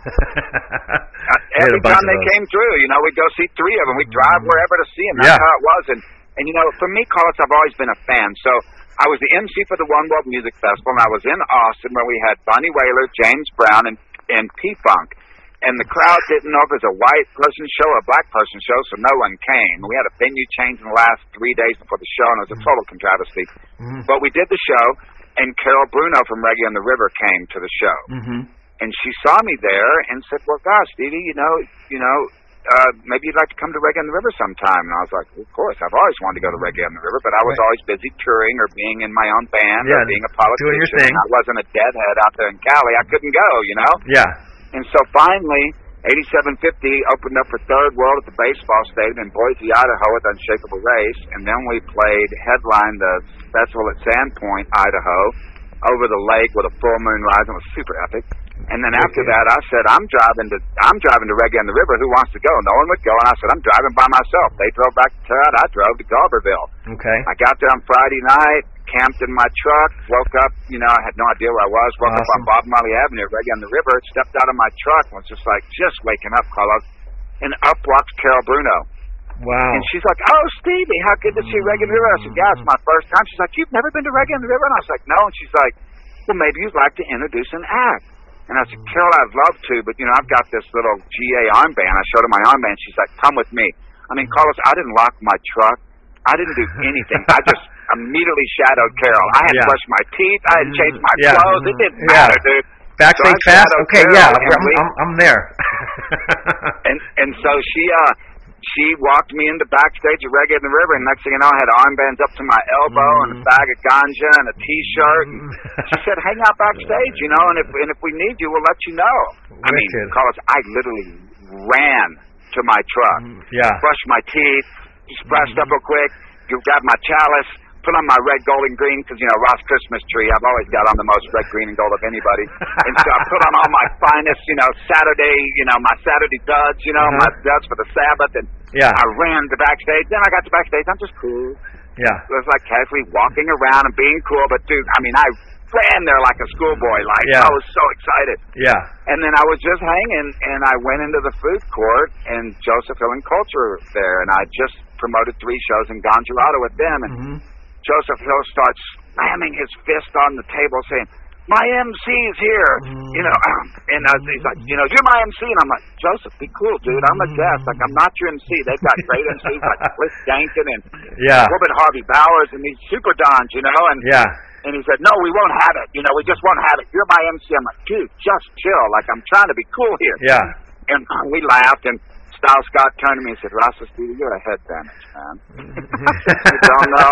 Every time they came through, you know, we'd go see 3 of them. We'd drive wherever to see them. That's how it was. And you know, for me, Carlos, I've always been a fan. So I was the MC for the One World Music Festival, and I was in Austin where we had Bunny Wailer, James Brown, and P-Funk. And the crowd didn't know if it was a white person show or a black person show, so no one came. We had a venue change in the last 3 days before the show, and it was a total travesty. But we did the show, and Carol Bruno from Reggae on the River came to the show. Mm-hmm. And she saw me there and said, well, gosh, Stevie, maybe you'd like to come to Reggae on the River sometime. And I was like, well, of course, I've always wanted to go to Reggae on the River, but I was always busy touring or being in my own band or being a politician. Doing your thing. I wasn't a deadhead out there in Cali. I couldn't go, Yeah. And so finally, 8750 opened up for Third World at the baseball stadium in Boise, Idaho with Unshakable Race. And then we headlined the festival at Sandpoint, Idaho, over the lake with a full moon rising. It was super epic. And then after that, I said, I'm driving to Reggae on the River. Who wants to go? No one would go. And I said, I'm driving by myself. They drove back to Todd. I drove to Garberville. Okay. I got there on Friday night, camped in my truck, woke up, I had no idea where I was, woke up on Bob Marley Avenue, Reggae on the River, stepped out of my truck, and was just waking up, Carlos. And up walks Carol Bruno. Wow. And she's like, oh, Stevie, how good to see Reggae on the River. I said, yeah, it's my first time. She's like, you've never been to Reggae on the River? And I was like, no. And she's like, well, maybe you'd like to introduce an act. And I said, Carol, I'd love to, but, I've got this little GA armband. I showed her my armband. She's like, come with me. I mean, Carlos, I didn't lock my truck. I didn't do anything. I just immediately shadowed Carol. I hadn't brushed my teeth. I hadn't changed my clothes. It didn't matter, dude. Backstage so pass? Okay, Carol, I'm there. and so she walked me into backstage at Reggae on the River, and next thing you know, I had armbands up to my elbow and a bag of ganja and a T-shirt. And she said, hang out backstage, and if we need you, we'll let you know. I mean, Carlos, I literally ran to my truck, brushed my teeth, just brushed up real quick, grabbed my chalice, put on my red, gold, and green, because, Ross Christmas tree, I've always got on the most red, green, and gold of anybody. And so I put on all my finest, Saturday, my Saturday duds, my duds for the Sabbath, and I ran to backstage. Then I got to backstage. I'm just cool. Yeah. It was like casually walking around and being cool, but, dude, I mean, I ran there like a schoolboy. I was so excited. Yeah. And then I was just hanging, and I went into the food court, and Joseph Hill and Culture was there, and I just promoted 3 shows in Gonjurado with them, and Joseph Hill starts slamming his fist on the table saying, my MC's here, and he's like, you're my MC, and I'm like, Joseph, be cool, dude, I'm a guest, I'm not your MC. They've got great MCs like Cliff Dankin and Corbett Harvey Bowers and these super dons, and and he said, no, we won't have it, we just won't have it. You're my MC. I'm like, dude, just chill, I'm trying to be cool here. Yeah. And we laughed, and Styles Scott turned to me and said, Rasta Stevie, you're a head bandage, man. You don't know.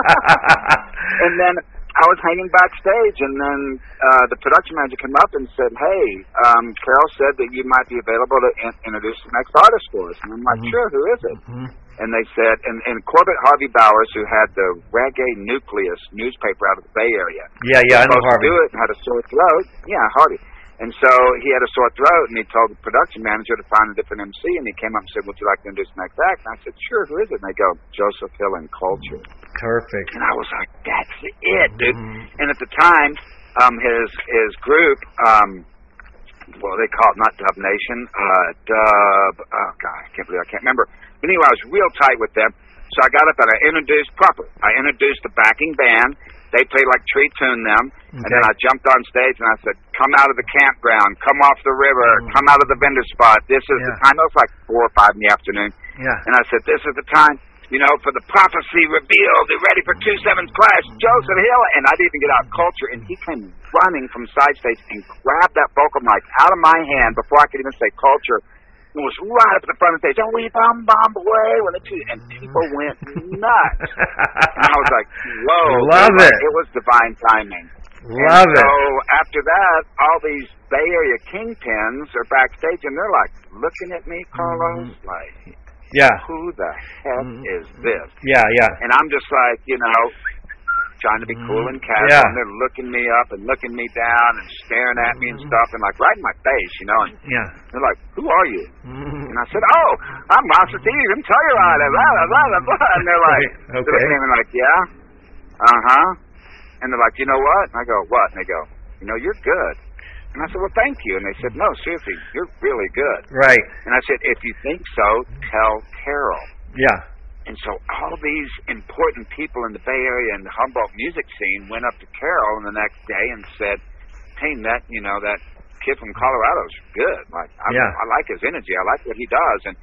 And then I was hanging backstage, and then the production manager came up and said, hey, Carol said that you might be available to introduce the next artist for us. And I'm like, sure, who is it? And they said, and Corbett Harvey Bowers, who had the Reggae Nucleus newspaper out of the Bay Area. Yeah, I know Harvey. Do it and had a sore throat. Yeah, Harvey. And so he had a sore throat, and he told the production manager to find a different MC, and he came up and said, would you like to introduce the next act? And I said, sure, who is it? And they go, Joseph Hill and Culture. Perfect. And I was like, that's it, dude. And at the time, his group, they call it not Dub Nation, Dub, oh, God, I can't remember. But anyway, I was real tight with them. So I got up and I introduced the backing band. They played like Tree Tune them. And then I jumped on stage and I said, come out of the campground, come off the river, come out of the vendor spot. This is the time. It was like 4 or 5 in the afternoon. Yeah. And I said, this is the time, for the prophecy revealed, be ready for 2-7's clash, Joseph Hill. And I didn't even get out Culture. And he came running from side stage and grabbed that vocal mic out of my hand before I could even say Culture. It was right up at the front of the stage. Oh, we bomb away. And people went nuts. And I was like, whoa. Love it. It was divine timing. Love it. So after that, all these Bay Area kingpins are backstage, and they're like looking at me, Carlos, like, who the heck is this? Yeah. And I'm just like, trying to be cool and casual, and they're looking me up and looking me down and staring at me and stuff, and like right in my face, and they're like, who are you? And I said, oh, I'm Rasta Stevie from Telluride, blah, blah, blah, blah. And they're like, they're looking at me like, and they're like, you know what? And I go, what? And they go, you're good. And I said, well, thank you. And they said, no, seriously, you're really good. Right. And I said, if you think so, tell Carol. Yeah. And so all these important people in the Bay Area and the Humboldt music scene went up to Carol the next day and said, hey, that kid from Colorado's good. Like, I like his energy. I like what he does. And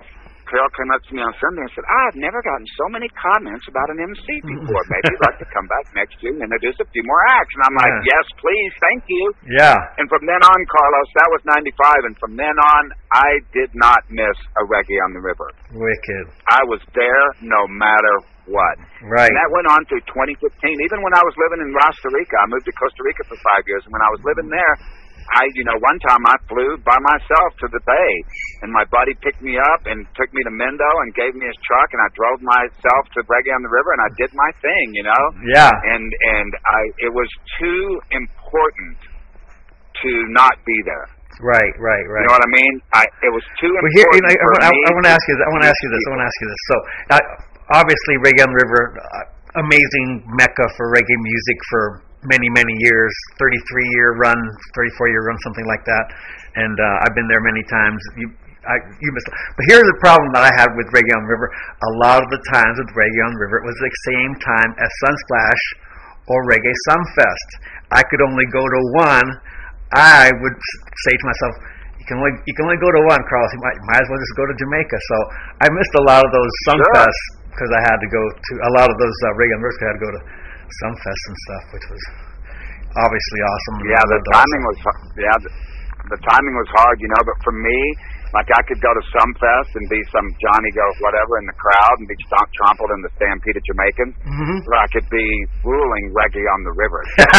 Carol came up to me on Sunday and said, I've never gotten so many comments about an MC before. Maybe you'd like to come back next year and introduce a few more acts. And I'm like, yes, please, thank you. Yeah. And from then on, Carlos, that was 95, and from then on, I did not miss a Reggae on the River. Wicked. I was there no matter what. Right. And that went on through 2015. Even when I was living in Costa Rica, I moved to Costa Rica for 5 years, and when I was living there, one time I flew by myself to the Bay, and my buddy picked me up and took me to Mendo and gave me his truck, and I drove myself to Reggae on the River, and I did my thing, Yeah. And it was too important to not be there. Right. You know what I mean? It was too important. Well, here, I want to ask you this. So, obviously, Reggae on the River, amazing mecca for reggae music for many years, 34-year run, something like that. And I've been there many times. You missed. But here's the problem that I had with Reggae on the River. A lot of the times with Reggae on the River, it was the same time as Sunsplash or Reggae Sumfest. I could only go to one. I would say to myself, you can only go to one, Carlos. You might as well just go to Jamaica. So I missed a lot of those Sumfests because I had to go to a lot of those Reggae on the River. I had to go to Sumfest and stuff, which was obviously awesome. Yeah, the timing was hard, but for me, like I could go to Sumfest and be some Johnny Go whatever in the crowd and be trampled in the stampede of Jamaicans, or I could be ruling Reggae on the River.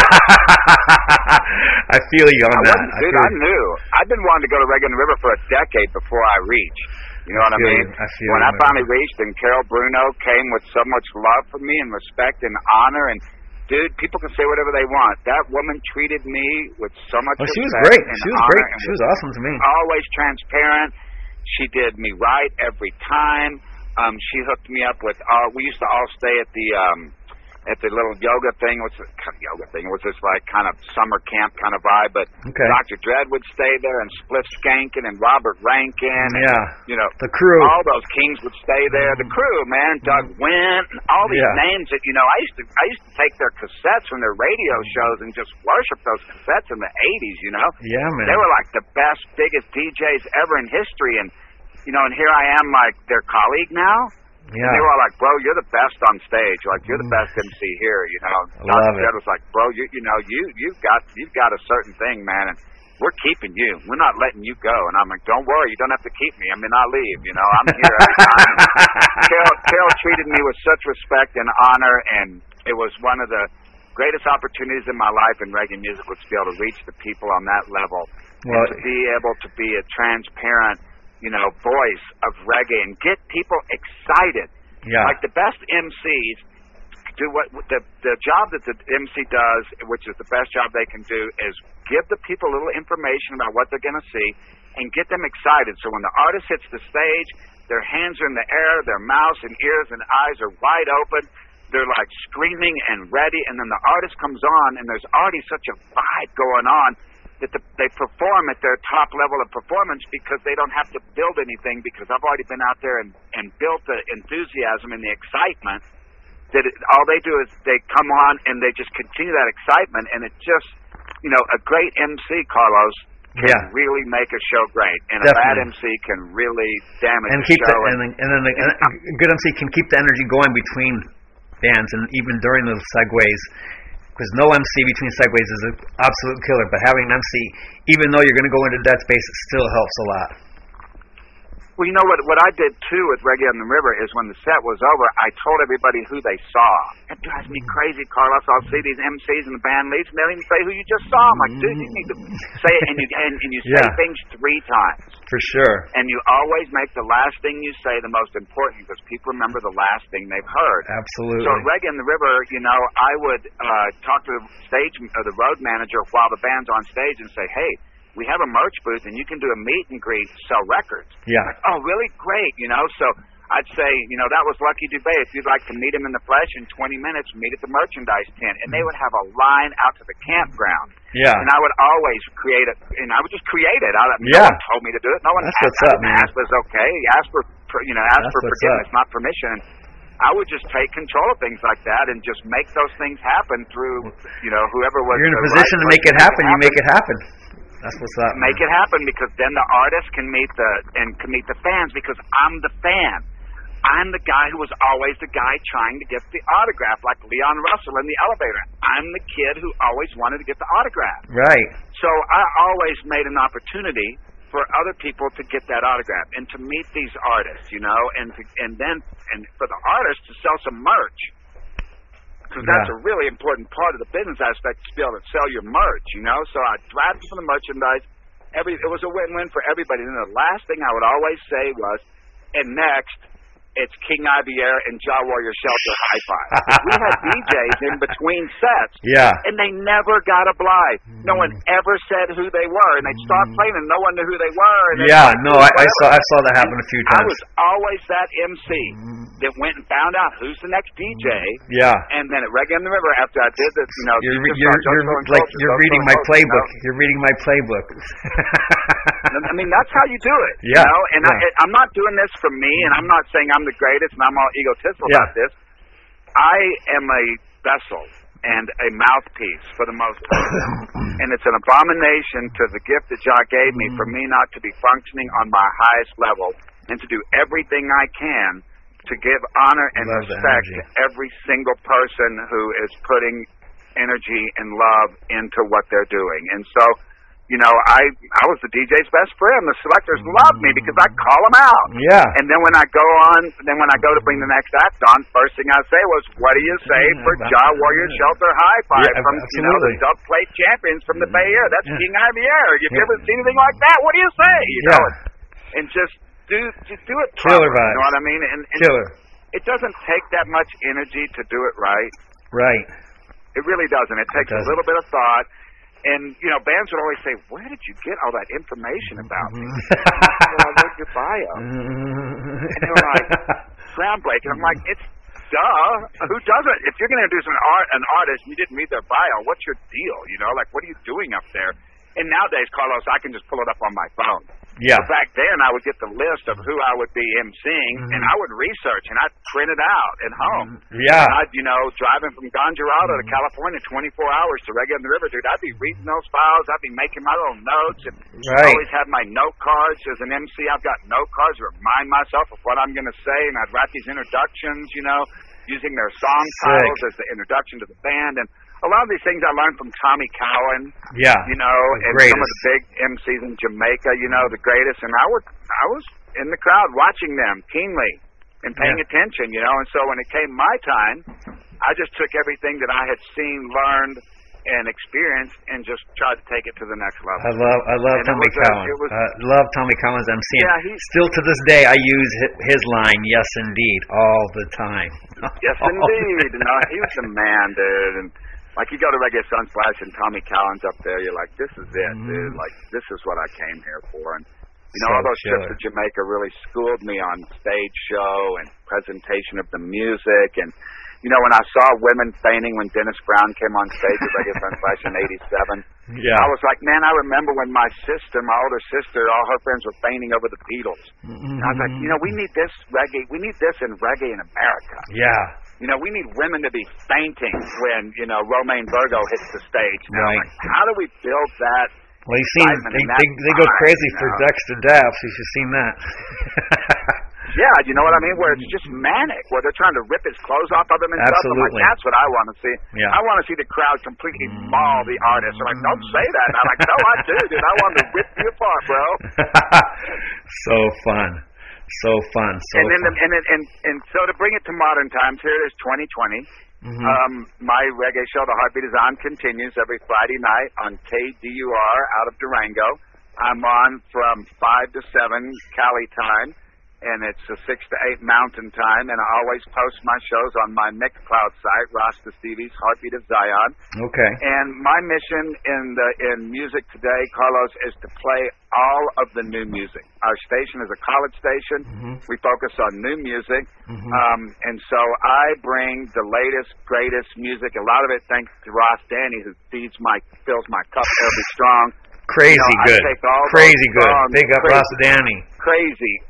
I feel you on that. Dude, I knew. I've been wanting to go to Reggae on the River for a decade before I reached. You know what I mean? When I finally reached, and Carol Bruno came with so much love for me and respect and honor, and dude, people can say whatever they want. That woman treated me with so much respect. She was great. And she was honor, great. She was awesome to me. Always transparent. She did me right every time. She hooked me up with. We used to all stay at the little yoga thing. It was this like kind of summer camp kind of vibe. But Dr. Dredd would stay there, and Spliff Skankin and Robert Rankin. And, the crew. All those kings would stay there. The crew, man, Doug Wint, and all these names that I used to take their cassettes from their radio shows and just worship those cassettes in the '80s. Yeah, man. They were like the best, biggest DJs ever in history, and and here I am, like their colleague now. Yeah. And they were all like, bro, you're the best on stage. Like, you're the best MC here, Dr. Dredd was like, bro, you've got a certain thing, man, and we're keeping you. We're not letting you go. And I'm like, don't worry, you don't have to keep me. I mean, I'll leave, I'm here every time. Carol treated me with such respect and honor, and it was one of the greatest opportunities in my life in reggae music was to be able to reach the people on that level, and to be able to be a transparent voice of reggae and get people excited. Yeah. Like the best MCs do what the job that the MC does, which is the best job they can do, is give the people a little information about what they're going to see and get them excited. So when the artist hits the stage, their hands are in the air, their mouths and ears and eyes are wide open. They're like screaming and ready, and then the artist comes on, and there's already such a vibe going on that they perform at their top level of performance because they don't have to build anything, because I've already been out there and built the enthusiasm and the excitement that all they do is they come on and they just continue that excitement, and it just, a great MC, Carlos, can really make a show great, and a bad MC can really damage the show. And then a good MC can keep the energy going between bands and even during those segues. Because no MC between segues is an absolute killer, but having an MC, even though you're going to go into that space, it still helps a lot. Well, what I did too with Reggae on the River is when the set was over, I told everybody who they saw. It drives me crazy, Carlos. I'll see these MCs and the band leads, and they don't even say who you just saw. I'm like, dude, you need to say it, and you say things 3 times. For sure. And you always make the last thing you say the most important, because people remember the last thing they've heard. Absolutely. So at Reggae on the River, I would talk to the road manager while the band's on stage and say, hey, we have a merch booth, and you can do a meet and greet, sell records. Yeah. Like, oh, really? Great. So I'd say, that was Lucky Dubé. If you'd like to meet him in the flesh in 20 minutes, meet at the merchandise tent. And they would have a line out to the campground. Yeah. And I would always create it, and I would just create it. No one told me to do it. No one asked was okay. Ask for forgiveness, not permission. And I would just take control of things like that and just make those things happen through, whoever was. You're in a position to make it happen. You make it happen. That's what's up. Make it happen, because then the artist can meet the fans, because I'm the fan. I'm the guy who was always the guy trying to get the autograph, like Leon Russell in the elevator. I'm the kid who always wanted to get the autograph. Right. So I always made an opportunity for other people to get that autograph and to meet these artists, you know, and for the artists to sell some merch. Because that's a really important part of the business aspect, to be able to sell your merch, you know. So I drafted for the merchandise. It was a win-win for everybody. And the last thing I would always say was, and next, it's King Ivier and Jah Warrior Shelter High Five. We had DJs in between sets, and they never got obliged. No one ever said who they were, and they'd start playing, and no one knew who they were. And I saw that happen a few times. I was always that MC that went and found out who's the next DJ. Yeah. And then at Reggae in the River, after I did this, you know, you're reading my playbook. You're reading my playbook. I mean, that's how you do it. Yeah. You know? And I'm not doing this for me, and I'm not saying I'm the greatest, and I'm all egotistical about this. I am a vessel and a mouthpiece for the most part. And it's an abomination to the gift that Jah gave me for me not to be functioning on my highest level, and to do everything I can to give honor and respect to every single person who is putting energy and love into what they're doing. And so, you know, I was the DJ's best friend. The selectors loved me because I call them out. Yeah. And then when I go to bring the next act on, first thing I say was, what do you say for Jah Warrior Shelter High Five from, you know, the dub plate champions from the Bay Area? That's King Ivier. If you ever seen anything like that, what do you say? You know, and just do it properly. You know what I mean? And Killer. It doesn't take that much energy to do it right. Right. It really doesn't. It takes a little bit of thought. And, you know, bands would always say, where did you get all that information about me? Well, I read your bio. And they were like, groundbreaking. I'm like, it's duh. Who doesn't? If you're going to introduce an artist and you didn't read their bio, what's your deal? You know, like, what are you doing up there? And nowadays, Carlos, I can just pull it up on my phone. Yeah. So back then, I would get the list of who I would be emceeing, and I would research, and I'd print it out at home. Yeah. And I'd, you know, driving from Ganjarado to California, 24 hours to Reggae in the River, dude, I'd be reading those files. I'd be making my little notes, and I always have my note cards. As an MC, I've got note cards to remind myself of what I'm going to say, and I'd write these introductions, you know, using their song titles as the introduction to the band. And a lot of these things I learned from Tommy Cowan, you know, and some of the big MCs in Jamaica, you know, the greatest. And I was in the crowd watching them keenly and paying attention, you know. And so when it came my time, I just took everything that I had seen, learned, and experienced, and just tried to take it to the next level. I love Tommy Cowan. Love Tommy Cowan's MC. Yeah, still to this day, I use his line, "Yes, indeed," all the time. Yes, indeed. No, he was the man, dude. And like, you go to Reggae Sunsplash and Tommy Cowan's up there, you're like, this is it, dude. Like, this is what I came here for. And, you know, all those trips to Jamaica really schooled me on stage show and presentation of the music. And, you know, when I saw women fainting when Dennis Brown came on stage at Reggae Sunsplash in '87, I was like, man, I remember when my older sister, all her friends were fainting over the Beatles. And I was like, you know, we need this in reggae in America. Yeah. You know, we need women to be fainting when, you know, Romaine Virgo hits the stage. Now, like, how do we build that? Well, you've seen they go crazy for Dexter Daps. You should have seen that. Yeah, you know what I mean? Where it's just manic, where they're trying to rip his clothes off of him and stuff. I'm like, that's what I want to see. Yeah. I want to see the crowd completely maul the artist. I'm like, don't say that. And I'm like, no, I do, dude. I want to rip you apart, bro. So fun. So fun. And so to bring it to modern times, here it is 2020. My reggae show, The Heartbeat Is On, continues every Friday night on KDUR out of Durango. I'm on from 5 to 7 Cali time, and it's a 6 to 8 Mountain time, and I always post my shows on my Mixcloud site, Rasta Stevie's Heartbeat of Zion. Okay. And my mission in music today, Carlos, is to play all of the new music. Our station is a college station. We focus on new music. And so I bring the latest, greatest music, a lot of it thanks to Ross Danny, who fills my cup every strong. Crazy good. Crazy good. Big up Ross Danny. Crazy.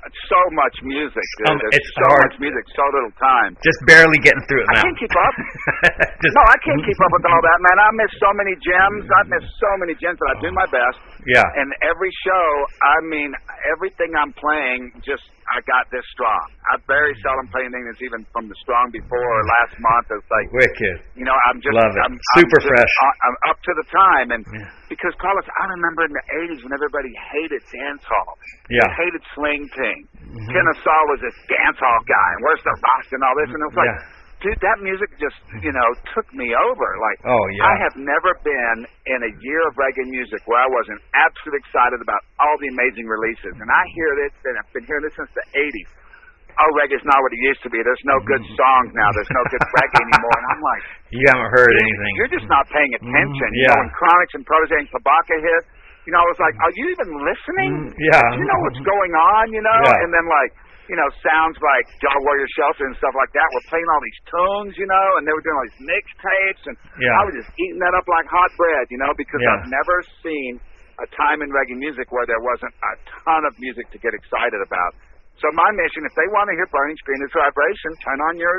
so much music, dude. It's so hard. much music, so little time. Just barely getting through it now. I can't keep up. No, I can't keep up with all that, man. I miss so many gems. I miss so many gems, but I do my best. Yeah. And every show, I mean, everything I'm playing, I got this strong. I very seldom play anything that's even from the strong before or last month. It's like, wicked. You know, I'm just love it. I'm super just, fresh. I'm up to the time, and because Carlos, I remember in the '80s when everybody hated dance hall. Yeah. They hated Swing Ting. Kennesaw was this dance hall guy, and where's the rock and all this, and it was like, dude, that music just, took me over. Like, I have never been in a year of reggae music where I wasn't absolutely excited about all the amazing releases. And I hear this, and I've been hearing this since the 80s. Oh, reggae's not what it used to be. There's no good songs now. There's no good reggae anymore. And I'm like, you haven't heard anything. You're just not paying attention. Yeah. You know, when Chronics and Protege and Kabaka hit, I was like, are you even listening? Yeah. Do you know what's going on, Yeah. And then, sounds like Dog Warrior Shelter and stuff like that were playing all these tunes, and they were doing all these mixtapes, and I was just eating that up like hot bread, because I've never seen a time in reggae music where there wasn't a ton of music to get excited about. So my mission, if they want to hear Burning Screen and Vibration, turn on your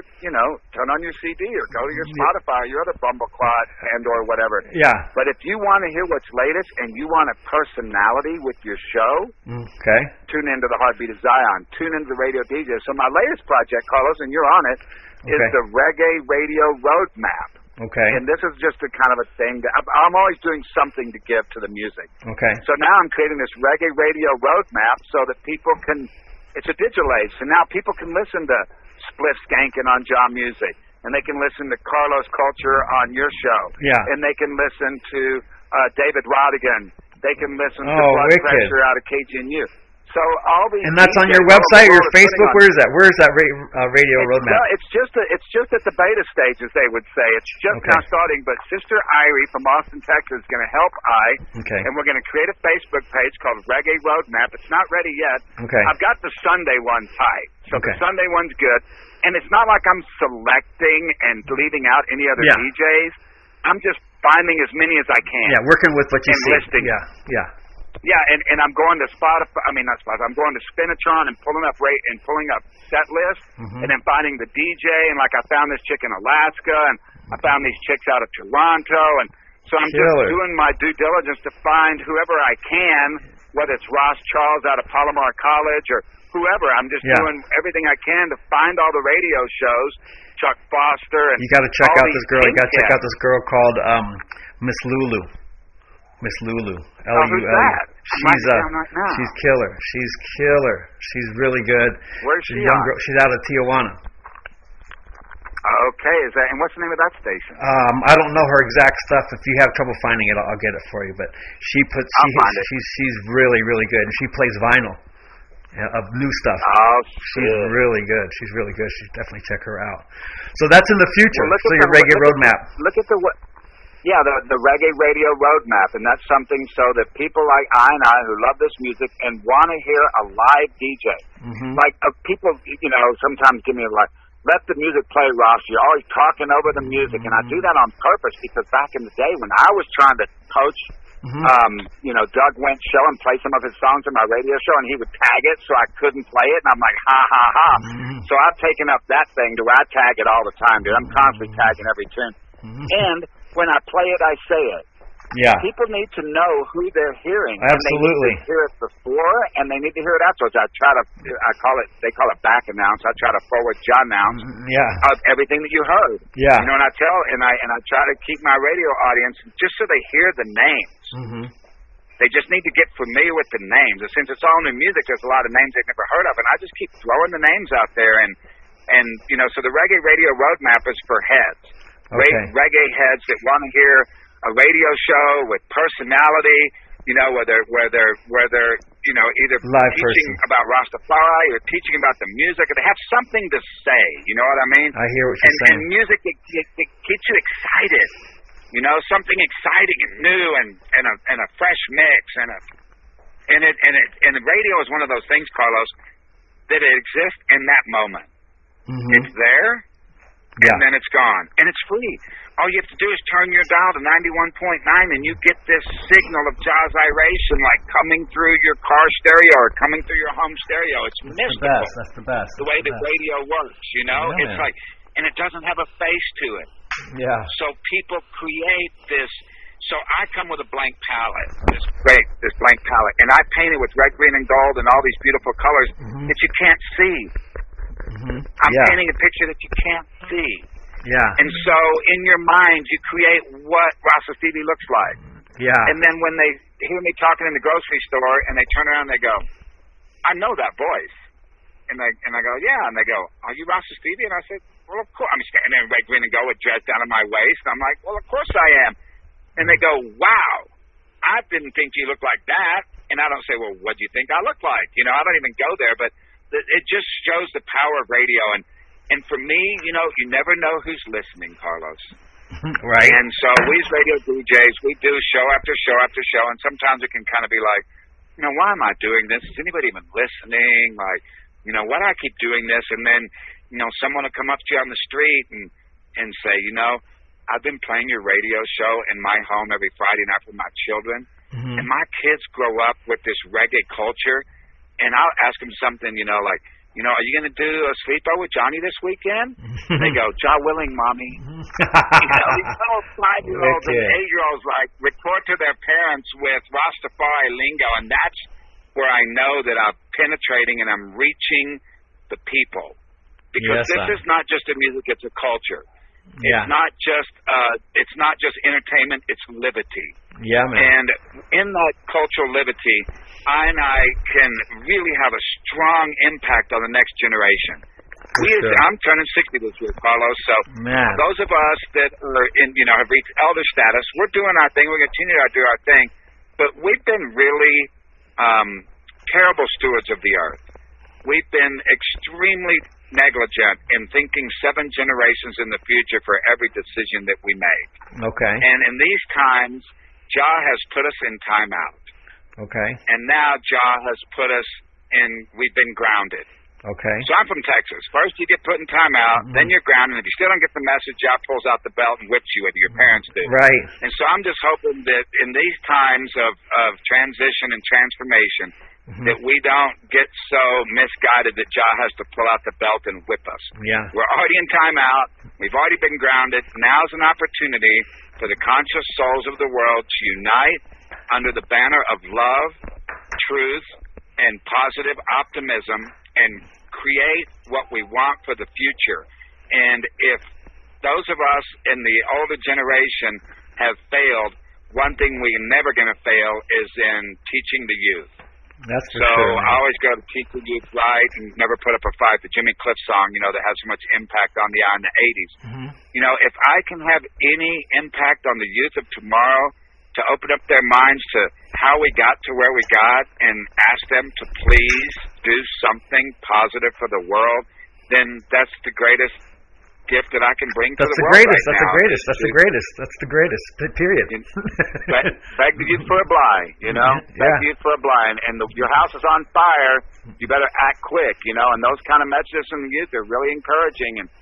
CD or go to your Spotify or your other Bumbleclot and or whatever. Yeah. But if you want to hear what's latest and you want a personality with your show, tune into the Heartbeat of Zion. Tune into the Radio DJ. So my latest project, Carlos, and you're on it, is the Reggae Radio Roadmap. Okay. And this is just a kind of a thing that I'm always doing something to give to the music. Okay. So now I'm creating this Reggae Radio Roadmap so that people can. It's a digital age, so now people can listen to Spliff Skankin' on John Music, and they can listen to Carlos Culture on your show. Yeah. And they can listen to David Rodigan. They can listen to Blood Pressure out of KGNU. So all these. And that's on your website or your Facebook? Where is that? Where is that radio roadmap? It's just at the beta stage, as they would say. It's just now starting. But Sister Irie from Austin, Texas, is going to help and we're going to create a Facebook page called Reggae Roadmap. It's not ready yet. Okay. I've got the Sunday one tight, so the Sunday one's good. And it's not like I'm selecting and leaving out any other DJs. I'm just finding as many as I can. Yeah, working with what you see. Listing. Yeah. Yeah, and I'm going to Spotify. I mean, not Spotify. I'm going to Spinatron and pulling up set lists, and then finding the DJ. And I found this chick in Alaska, and I found these chicks out of Toronto, and so I'm just doing my due diligence to find whoever I can, whether it's Ross Charles out of Palomar College or whoever. I'm just doing everything I can to find all the radio shows. Chuck Foster and you got to check out this girl. You got to check out this girl called Miss Lulu. Miss Lulu. Who's that? She's killer. She's killer. She's really good. Where's she? She's out of Tijuana. Okay, and what's the name of that station? I don't know her exact stuff. If you have trouble finding it, I'll get it for you. But she's really, really good. And she plays vinyl of new stuff. Oh, she's really good. She's really good. You should definitely check her out. So that's in the future. So your reggae roadmap. Look at the Reggae Radio Roadmap, and that's something so that people like I who love this music and want to hear a live DJ. Like people, sometimes give me let the music play, Ross. You're always talking over the music, and I do that on purpose because back in the day when I was trying to coach, Doug Wentz show and play some of his songs in my radio show, and he would tag it so I couldn't play it, and I'm like, ha, ha, ha. So I've taken up that thing to where I tag it all the time, dude. I'm constantly tagging every tune. And when I play it, I say it. Yeah. People need to know who they're hearing. Absolutely. And they need to hear it before, and they need to hear it afterwards. They call it back announce. I try to forward John announce of everything that you heard. Yeah. And I try to keep my radio audience just so they hear the names. They just need to get familiar with the names. And since it's all new music, there's a lot of names they've never heard of, and I just keep throwing the names out there. And so the Reggae Radio Roadmap is for heads. Reggae heads that want to hear a radio show with personality, where they're either teaching about Rastafari or teaching about the music, or they have something to say. You know what I mean? I hear what you're saying. And music, it gets you excited. Something exciting and new and a fresh mix and the radio is one of those things, Carlos, that it exists in that moment. It's there. And then it's gone. And it's free. all you have to do is turn your dial to 91.9 and you get this signal of jazzation like coming through your car stereo or coming through your home stereo. It's mystical. That's the best. The way that radio works, you know? Yeah, it's like, and it doesn't have a face to it. Yeah. So people create this. So I come with a blank palette, this blank palette, and I paint it with red, green, and gold and all these beautiful colors that you can't see. I'm painting a picture that you can't see. Yeah. And so in your mind, you create what Rasa Stevie looks like. Yeah. And then when they hear me talking in the grocery store and they turn around and they go, I know that voice. And I go, yeah. And they go, are you Rasa Stevie? And I said, well, of course. I'm standing there in red, green, and gold with dress down to my waist. And I'm like, well, of course I am. And they go, wow, I didn't think you looked like that. And I don't say, well, what do you think I look like? You know, I don't even go there. But it just shows the power of radio. And for me, you know, you never know who's listening, Carlos. Right. And so we as radio DJs, we do show after show after show. And sometimes it can kind of be like, you know, why am I doing this? Is anybody even listening? Like, you know, why do I keep doing this? And then, you know, someone will come up to you on the street and say, you know, I've been playing your radio show in my home every Friday night with my children. And my kids grow up with this reggae culture. And I'll ask them something, you know, like, you know, are you going to do a sleepover with Johnny this weekend? They go, "Jah willing, Mommy." You know, these little 5-year-olds and 8-year-olds like report to their parents with Rastafari lingo, and that's where I know that I'm penetrating and I'm reaching the people. Because this is not just a music, it's a culture. It's not just entertainment, it's liberty. Yeah, man. And in that cultural liberty, I can really have a strong impact on the next generation. I'm turning 60 this year, Carlos. So those of us that are have reached elder status, we're doing our thing. We're going to continue to do our thing. But we've been really terrible stewards of the earth. We've been extremely negligent in thinking 7 generations in the future for every decision that we make. Okay. And in these times, Jah has put us in timeout. Okay. And now Jah has put us in, we've been grounded. Okay. So I'm from Texas. First you get put in timeout, then you're grounded. If you still don't get the message, Jah pulls out the belt and whips you, whether your parents do. Right. And so I'm just hoping that in these times of transition and transformation, that we don't get so misguided that Jah has to pull out the belt and whip us. Yeah. We're already in timeout. We've already been grounded. Now's an opportunity for the conscious souls of the world to unite under the banner of love, truth, and positive optimism and create what we want for the future. And if those of us in the older generation have failed, one thing we're never going to fail is in teaching the youth. That's for so sure, I always go to teach the youth right and never put up a fight. The Jimmy Cliff song, that had so much impact on the eye in the 80s. If I can have any impact on the youth of tomorrow to open up their minds to how we got to where we got and ask them to please do something positive for the world, then that's the greatest gift that I can bring to the world right now. That's the greatest. Period. Beg the youth for a blind, Beg the youth for a blind. And your house is on fire, you better act quick, And those kind of messages from the youth are really encouraging. And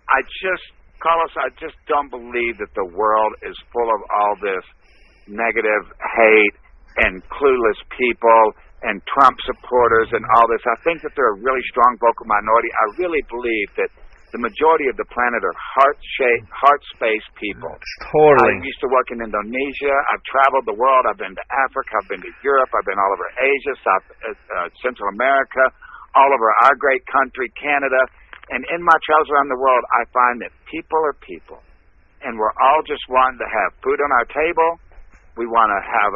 Carlos, I just don't believe that the world is full of all this negative hate and clueless people and Trump supporters and all this. I think that they're a really strong vocal minority. I really believe that the majority of the planet are heart space people. Totally. I used to work in Indonesia. I've traveled the world. I've been to Africa. I've been to Europe. I've been all over Asia, Central America, all over our great country, Canada. And in my travels around the world, I find that people are people. And we're all just wanting to have food on our table. We want to have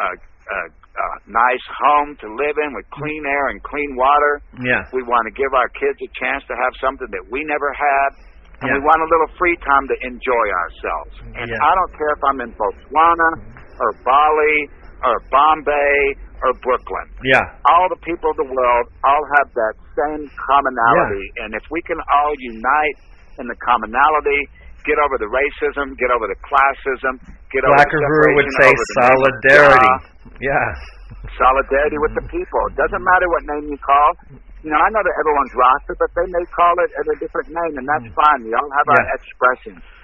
a nice home to live in with clean air and clean water. Yeah. We want to give our kids a chance to have something that we never had. And we want a little free time to enjoy ourselves. And I don't care if I'm in Botswana or Bali or Bombay or Brooklyn. Yeah. All the people of the world all have that same commonality. Yeah. And if we can all unite in the commonality, get over the racism, get over the classism, get over the separation. Black would say solidarity. Yeah. Solidarity with the people. It doesn't matter what name you call. I know that everyone's roster, but they may call it a different name, and that's fine. We all have our expressions.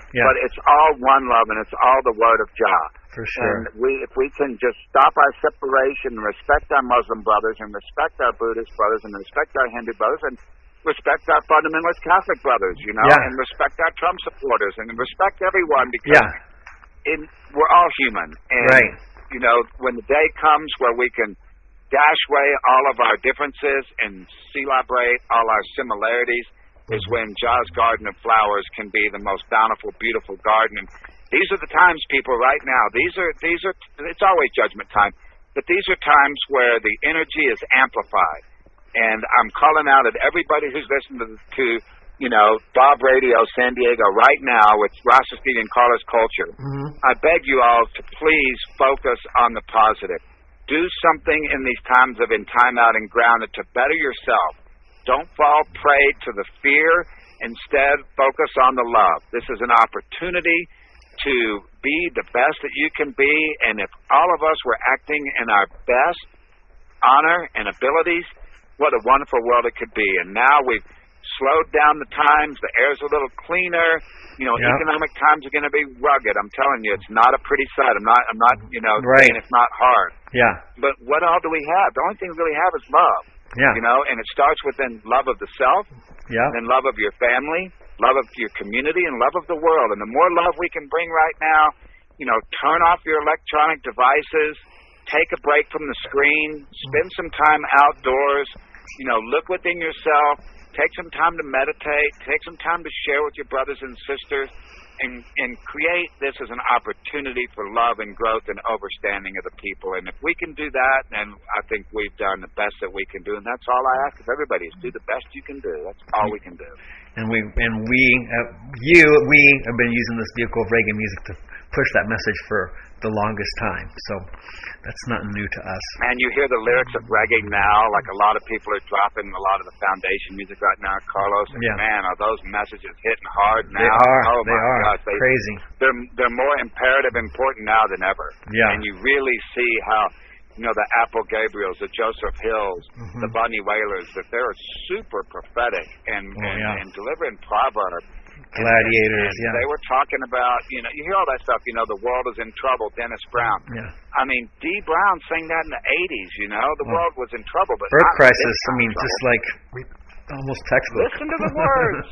but it's all one love, and it's all the word of Jah. For sure. And if we can just stop our separation and respect our Muslim brothers and respect our Buddhist brothers and respect our Hindu brothers and respect our fundamentalist Catholic brothers, and respect our Trump supporters and respect everyone, because we're all human. And, when the day comes where we can dash away all of our differences and celebrate all our similarities, is when Jah's garden of flowers can be the most bountiful, beautiful garden. And these are the times, people, right now. These are. It's always judgment time, but these are times where the energy is amplified. And I'm calling out at everybody who's listening to Bob Radio San Diego right now with Rasta Stevie and Carlos Culture. I beg you all to please focus on the positive. Do something in these times of in time out and grounded to better yourself. Don't fall prey to the fear. Instead, focus on the love. This is an opportunity to be the best that you can be, and if all of us were acting in our best honor and abilities, what a wonderful world it could be. And now we've slowed down the times. The air's a little cleaner. Economic times are going to be rugged. I'm telling you, it's not a pretty sight. I'm not saying it's not hard. Yeah. But what all do we have? The only thing we really have is love. Yeah. And it starts within love of the self, then love of your family, love of your community, and love of the world. And the more love we can bring right now, turn off your electronic devices, take a break from the screen, spend some time outdoors, look within yourself, take some time to meditate, take some time to share with your brothers and sisters, and create this as an opportunity for love and growth and understanding of the people. And if we can do that, then I think we've done the best that we can do. And that's all I ask of everybody, is do the best you can do. That's all we can do. And we have been using this vehicle of reggae music to push that message for the longest time. So that's not new to us. And you hear the lyrics of reggae now, like a lot of people are dropping a lot of the foundation music right now, Carlos. And man, are those messages hitting hard now? They are. Oh my gosh, crazy. They're more imperative, important now than ever. Yeah. And you really see how, the Apple Gabriels, the Joseph Hills, the Bunny Whalers, that they're super prophetic and delivering proverbs. Gladiators, and they were talking about, you hear all that stuff, the world is in trouble, Dennis Brown. Yeah. I mean, Dee Brown sang that in the 80s, the world was in trouble. But Earth crisis, just like almost textbook. Listen to the words.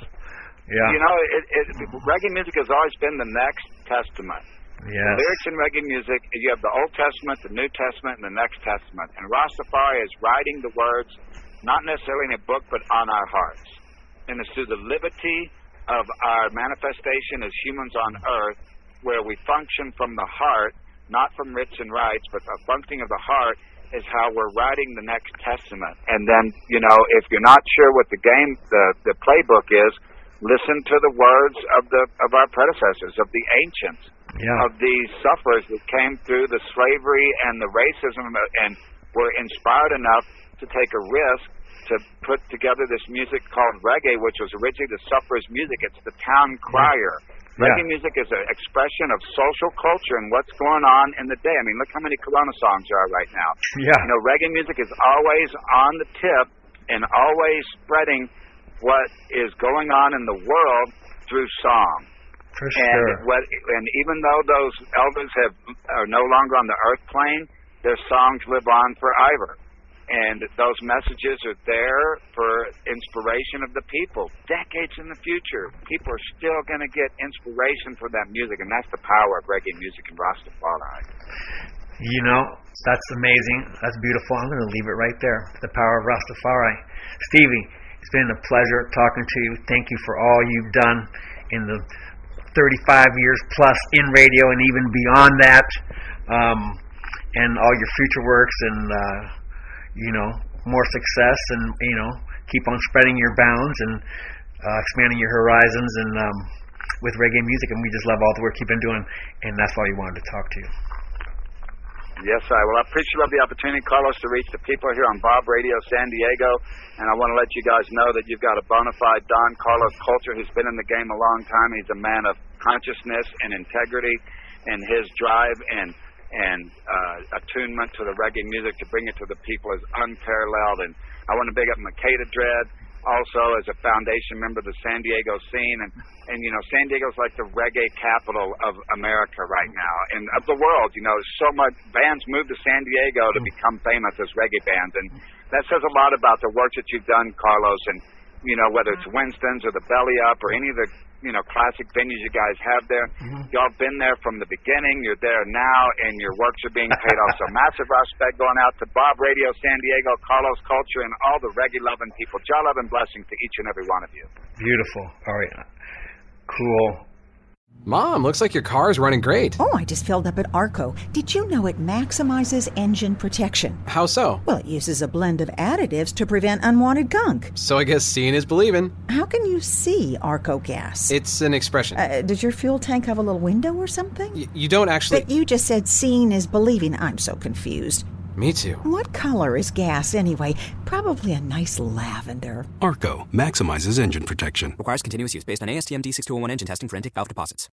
Reggae music has always been the next testament. Yes. The lyrics in reggae music, you have the Old Testament, the New Testament, and the next testament. And Rastafari is writing the words, not necessarily in a book, but on our hearts. And it's through the liberty of our manifestation as humans on earth, where we function from the heart, not from writs and rights, but the functioning of the heart is how we're writing the next testament. And then, if you're not sure what the playbook is, listen to the words of our predecessors, of the ancients, of the sufferers that came through the slavery and the racism, and were inspired enough to take a risk to put together this music called reggae, which was originally the sufferers' music. It's the town crier. Reggae music is an expression of social culture and what's going on in the day. I mean, look how many Corona songs there are right now. Yeah. Reggae music is always on the tip and always spreading what is going on in the world through song. For sure. And even though those elders are no longer on the earth plane, their songs live on forever. And those messages are there for inspiration of the people. Decades in the future, people are still going to get inspiration from that music, and that's the power of reggae music and Rastafari. That's amazing. That's beautiful. I'm going to leave it right there. The power of Rastafari. Stevie, it's been a pleasure talking to you. Thank you for all you've done in the 35 years plus in radio and even beyond that, and all your future works and more success, and keep on spreading your bounds and expanding your horizons, and with reggae music. And we just love all the work you've been doing, and that's why we wanted to talk to you. Yes, I appreciate the opportunity, Carlos, to reach the people here on Bob Radio San Diego, and I want to let you guys know that you've got a bona fide Don Carlos Culture who's been in the game a long time. He's a man of consciousness and integrity, and his drive and attunement to the reggae music to bring it to the people is unparalleled. And I want to big up Makeda Dread, also as a foundation member of the San Diego scene. And you know, San Diego's like the reggae capital of America right now, and of the world. You know, so much bands move to San Diego to become famous as reggae bands, and that says a lot about the work that you've done, Carlos. And you know, whether it's Winston's or the Belly Up or any of the, you know, classic venues you guys have there, y'all been there from the beginning. You're there now, and your works are being paid off. So massive respect going out to Bob Radio San Diego, Carlos Culture, and all the reggae-loving people. Joy, love, and blessings to each and every one of you. Beautiful. All right. Cool. Mom, looks like your car is running great. Oh, I just filled up at Arco. Did you know it maximizes engine protection? How so? Well, it uses a blend of additives to prevent unwanted gunk. So I guess seeing is believing. How can you see Arco gas? It's an expression. Does your fuel tank have a little window or something? You don't actually... But you just said seeing is believing. I'm so confused. Me too. What color is gas anyway? Probably a nice lavender. Arco maximizes engine protection. Requires continuous use based on ASTM D6201 engine testing for intake valve deposits.